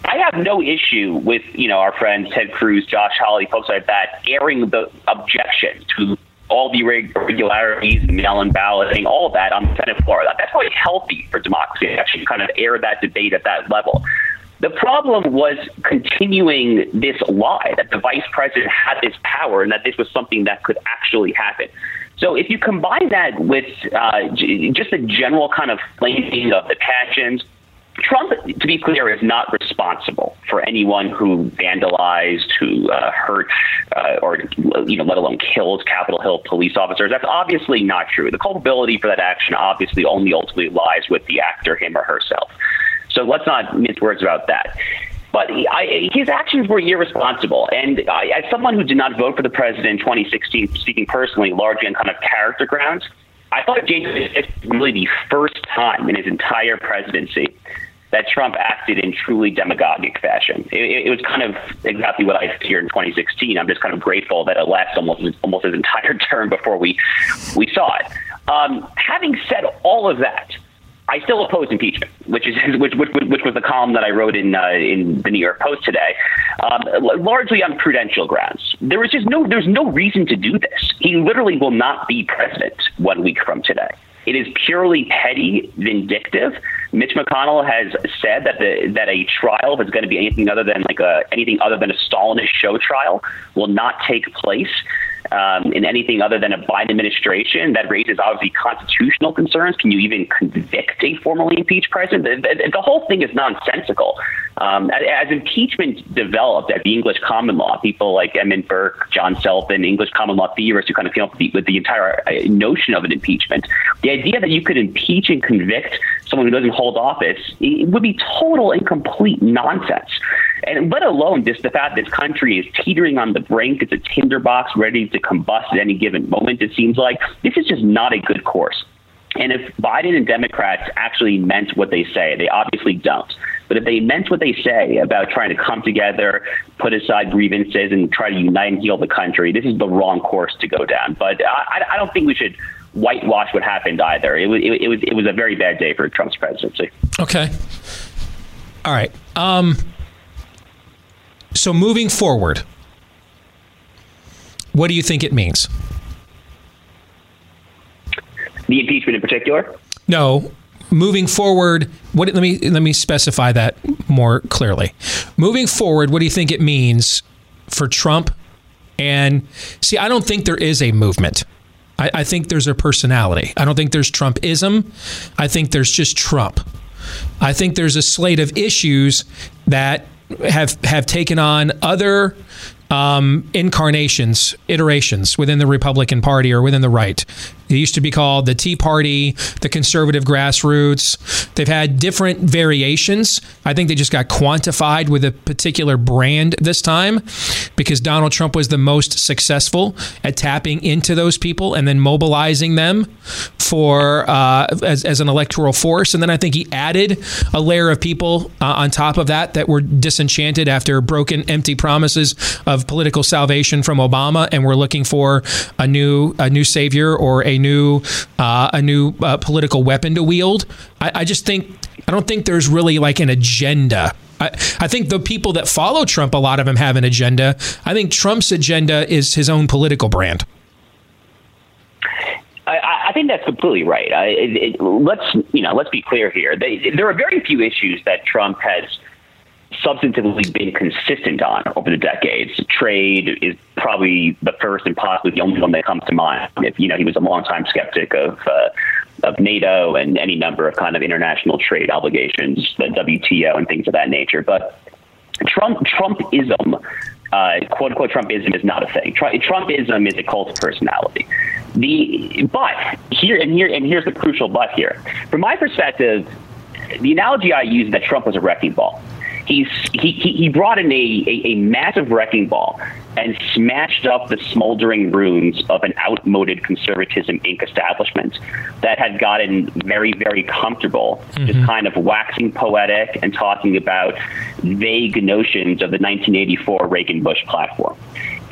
Speaker 21: I have no issue with, you know, our friends Ted Cruz, Josh Hawley, folks like that, airing the objection to all the irregularities, mail-in balloting, all of that on the Senate floor. That's quite healthy for democracy, actually, kind of air that debate at that level. The problem was continuing this lie that the vice president had this power and that this was something that could actually happen. So if you combine that with uh, j- just a general kind of flaming of the passions, Trump, to be clear, is not responsible for anyone who vandalized, who uh, hurt, uh, or, you know, let alone killed Capitol Hill police officers. That's obviously not true. The culpability for that action obviously only ultimately lies with the actor, him or herself. So let's not mince words about that. But he, I, his actions were irresponsible. And I, as someone who did not vote for the president in twenty sixteen, speaking personally, largely on kind of character grounds, I thought January sixth was really the first time in his entire presidency that Trump acted in truly demagogic fashion. It, it was kind of exactly what I feared in twenty sixteen. I'm just kind of grateful that it lasted almost almost his entire term before we we saw it. Um, having said all of that, I still oppose impeachment, which is which which, which was the column that I wrote in uh, in the New York Post today, um, largely on prudential grounds. There was just no there's no reason to do this. He literally will not be president one week from today. It is purely petty, vindictive. Mitch McConnell has said that the that a trial that's going to be anything other than like a anything other than a Stalinist show trial will not take place um, in anything other than a Biden administration. That raises obviously constitutional concerns. Can you even convict a formally impeached president? The, the, the whole thing is nonsensical. Um, as, as impeachment developed at the English common law, people like Edmund Burke, John Selden, English common law theorists who kind of came up with the, with the entire notion of an impeachment, the idea that you could impeach and convict someone who doesn't hold office, it would be total and complete nonsense. And let alone just the fact that this country is teetering on the brink. It's a tinderbox ready to combust at any given moment, it seems like. This is just not a good course. And if Biden and Democrats actually meant what they say, they obviously don't. But if they meant what they say about trying to come together, put aside grievances, and try to unite and heal the country, this is the wrong course to go down. But I, I don't think we should whitewash what happened either. It was, it, it was it was a very bad day for Trump's presidency.
Speaker 5: Okay. All right. Um, so moving forward, what do you think it means?
Speaker 21: The impeachment in particular?
Speaker 5: No. Moving forward, what? Let me let me specify that more clearly. Moving forward, what do you think it means for Trump? And see, I don't think there is a movement. I, I think there's a personality. I don't think there's Trumpism. I think there's just Trump. I think there's a slate of issues that have have taken on other um, incarnations, iterations within the Republican Party or within the right. It used to be called the Tea Party, the conservative grassroots. They've had different variations. I think they just got quantified with a particular brand this time because Donald Trump was the most successful at tapping into those people and then mobilizing them for uh, as, as an electoral force. And then I think he added a layer of people uh, on top of that that were disenchanted after broken, empty promises of political salvation from Obama and were looking for a new a new savior or a new uh, a new uh, political weapon to wield. I, I just think I don't think there's really like an agenda. I, I think the people that follow Trump, a lot of them have an agenda. I think Trump's agenda is his own political brand.
Speaker 21: I, I think that's completely right. I, it, it, let's you know let's be clear here. They, there are very few issues that Trump has substantively been consistent on over the decades. Trade is probably the first and possibly the only one that comes to mind. If you know, he was a longtime skeptic of uh, of NATO and any number of kind of international trade obligations, the W T O and things of that nature. But Trump Trumpism, uh, quote unquote Trumpism, is not a thing. Trumpism is a cult of personality. The but here and here and here's the crucial but here. From my perspective, the analogy I use is that Trump was a wrecking ball. He's, he he brought in a, a, a massive wrecking ball and smashed up the smoldering ruins of an outmoded conservatism Incorporated establishment that had gotten very, very comfortable, mm-hmm. just kind of waxing poetic and talking about vague notions of the nineteen eighty-four Reagan-Bush platform.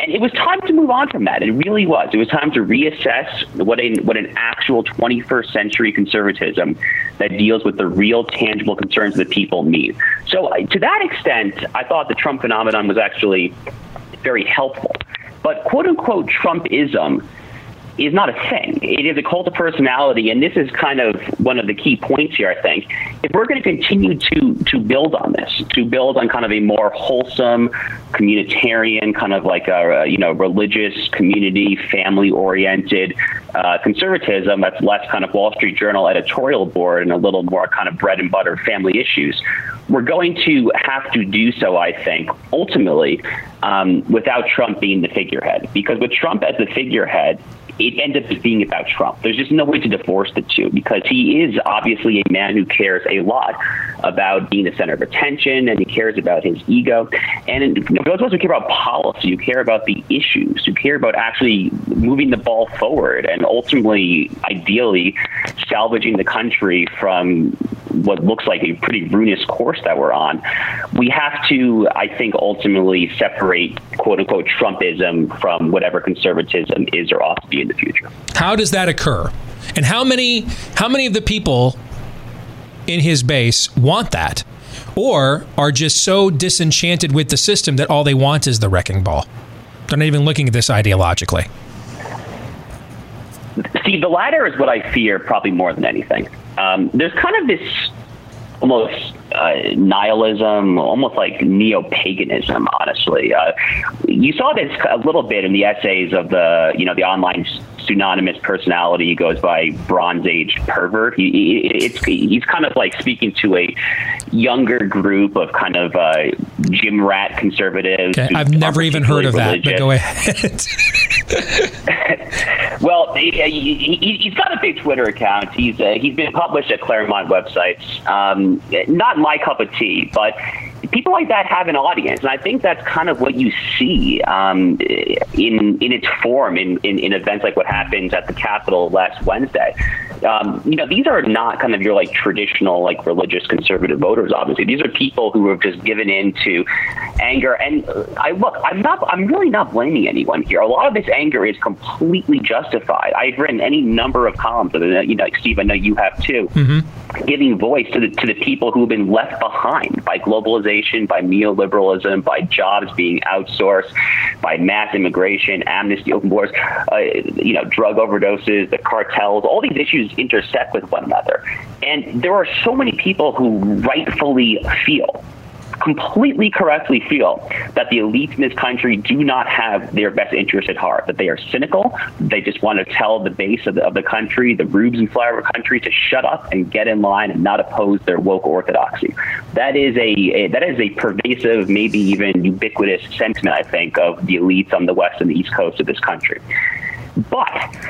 Speaker 21: And it was time to move on from that. It really was. It was time to reassess what a what an actual twenty-first century conservatism that deals with the real tangible concerns of the people mean. So uh, to that extent, I thought the Trump phenomenon was actually very helpful. But quote unquote Trumpism is not a thing. It is a cult of personality, and this is kind of one of the key points here, I think. If we're going to continue to to build on this, to build on kind of a more wholesome, communitarian, kind of like a, you know, religious, community, family-oriented uh, conservatism that's less kind of Wall Street Journal editorial board and a little more kind of bread and butter family issues, we're going to have to do so, I think, ultimately, um, without Trump being the figurehead. Because with Trump as the figurehead, it ends up being about Trump. There's just no way to divorce the two, because he is obviously a man who cares a lot about being the center of attention, and he cares about his ego. And you know, for those of us who care about policy, who care about the issues, who care about actually moving the ball forward and ultimately, ideally, salvaging the country from what looks like a pretty ruinous course that we're on, we have to, I think, ultimately separate quote-unquote Trumpism from whatever conservatism is or ought to be in the future.
Speaker 5: How does that occur? And how many how many of the people in his base want that, or are just so disenchanted with the system that all they want is the wrecking ball? They're not even looking at this ideologically.
Speaker 21: See, the latter is what I fear probably more than anything. Um, there's kind of this almost uh, nihilism, almost like neo-paganism, honestly. Uh, you saw this a little bit in the essays of the, you know, the online pseudonymous personality. He goes by Bronze Age pervert. He, he, it's, he's kind of like speaking to a younger group of kind of uh, gym rat conservatives.
Speaker 5: Okay, I've never even heard of that, but go ahead.
Speaker 21: Well, he, he, he's got a big Twitter account. He's uh, he's been published at Claremont websites. Um, not my cup of tea, but people like that have an audience, and I think that's kind of what you see um, in in its form in, in, in events like what happens at the Capitol last Wednesday. Um, you know, these are not kind of your like traditional like religious conservative voters. Obviously, these are people who have just given in to anger. And I look, I'm not, I'm really not blaming anyone here. A lot of this anger is completely justified. I've written any number of columns, you know, Steve, I know you have too, mm-hmm. giving voice to the to the people who have been left behind by globalization, by neoliberalism, by jobs being outsourced, by mass immigration, amnesty, open borders, uh, you know, drug overdoses, the cartels. All these issues intersect with one another. And there are so many people who rightfully feel, completely correctly feel, that the elites in this country do not have their best interest at heart, that they are cynical. They just want to tell the base of the, of the country, the rubes and flower of the country, to shut up and get in line and not oppose their woke orthodoxy. That is a, a that is a pervasive, maybe even ubiquitous sentiment, I think, of the elites on the west and the east coast of this country. But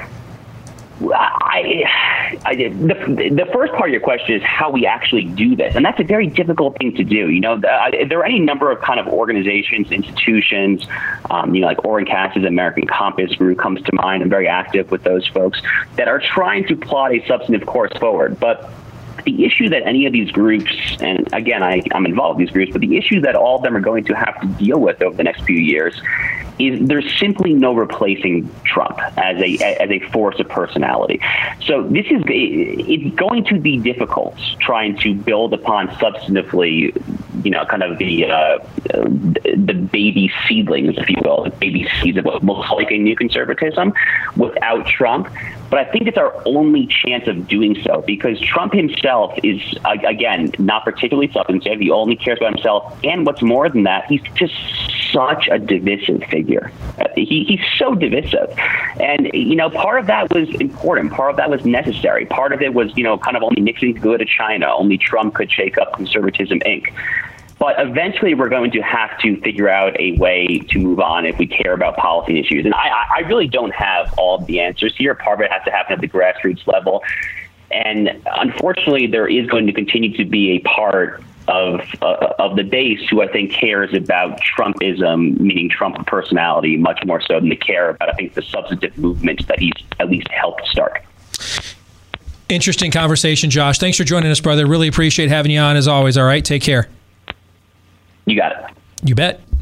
Speaker 21: I, I, the, the first part of your question is how we actually do this, and that's a very difficult thing to do. You know, the, there are any number of kind of organizations, institutions, um, you know, like Oren Cass's American Compass group comes to mind. I'm very active with those folks that are trying to plot a substantive course forward. But the issue that any of these groups, and again, I, I'm involved in these groups, but the issue that all of them are going to have to deal with over the next few years is there's simply no replacing Trump as a as a force of personality. So this is it's going to be difficult trying to build upon substantively, you know, kind of the uh, the baby seedlings, if you will, the baby seeds of what looks like a new conservatism without Trump. But I think it's our only chance of doing so, because Trump himself is, again, not particularly substantive. He only cares about himself. And what's more than that, he's just such a divisive figure. He, he's so divisive. And, you know, part of that was important. Part of that was necessary. Part of it was, you know, kind of only Nixon could go to China. Only Trump could shake up Conservatism, Incorporated. But eventually we're going to have to figure out a way to move on if we care about policy issues. And I, I really don't have all of the answers here. Part of it has to happen at the grassroots level. And unfortunately, there is going to continue to be a part of uh, of the base who I think cares about Trumpism, meaning Trump personality, much more so than they care about, I think, the substantive movement that he's at least helped start.
Speaker 5: Interesting conversation, Josh. Thanks for joining us, brother. Really appreciate having you on as always. All right, take care.
Speaker 21: You got it.
Speaker 5: You bet.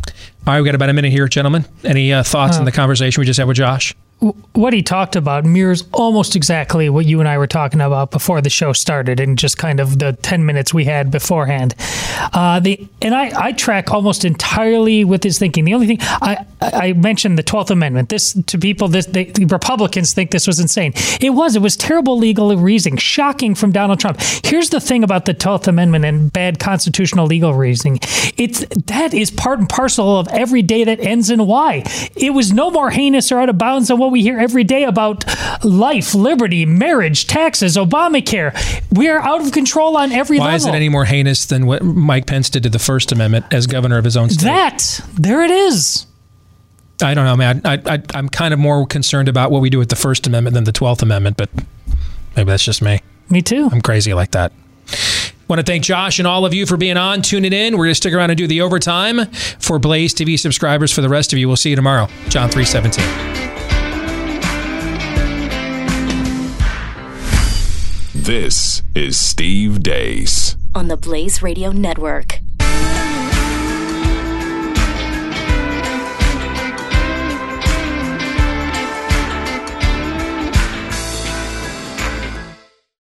Speaker 5: All right, we got about a minute here, gentlemen. Any uh, thoughts
Speaker 7: Uh,
Speaker 5: on the conversation we just had with Josh?
Speaker 7: What he talked about mirrors almost exactly what you and I were talking about before the show started, and just kind of the ten minutes we had beforehand. Uh, the and I, I track almost entirely with his thinking. The only thing I, I mentioned the twelfth Amendment. This to people, this they, the Republicans think this was insane. It was. It was terrible legal reasoning, shocking from Donald Trump. Here's the thing about the twelfth Amendment and bad constitutional legal reasoning. It's that is part and parcel of every day that ends in Y. It was no more heinous or out of bounds than what we hear every day about life, liberty, marriage, taxes, Obamacare. We are out of control on every
Speaker 5: Why
Speaker 7: level.
Speaker 5: is it any more heinous than what Mike Pence did to the First Amendment as governor of his own state?
Speaker 7: That, there it is.
Speaker 5: I don't know, man. I, I, I'm kind of more concerned about what we do with the First Amendment than the twelfth Amendment, but maybe that's just me.
Speaker 7: Me too.
Speaker 5: I'm crazy like that. Want to thank Josh and all of you for being on, tuning in. We're going to stick around and do the overtime for Blaze T V subscribers. For the rest of you, we'll see you tomorrow. John three seventeen.
Speaker 4: This is Steve Deace
Speaker 1: on the Blaze Radio Network.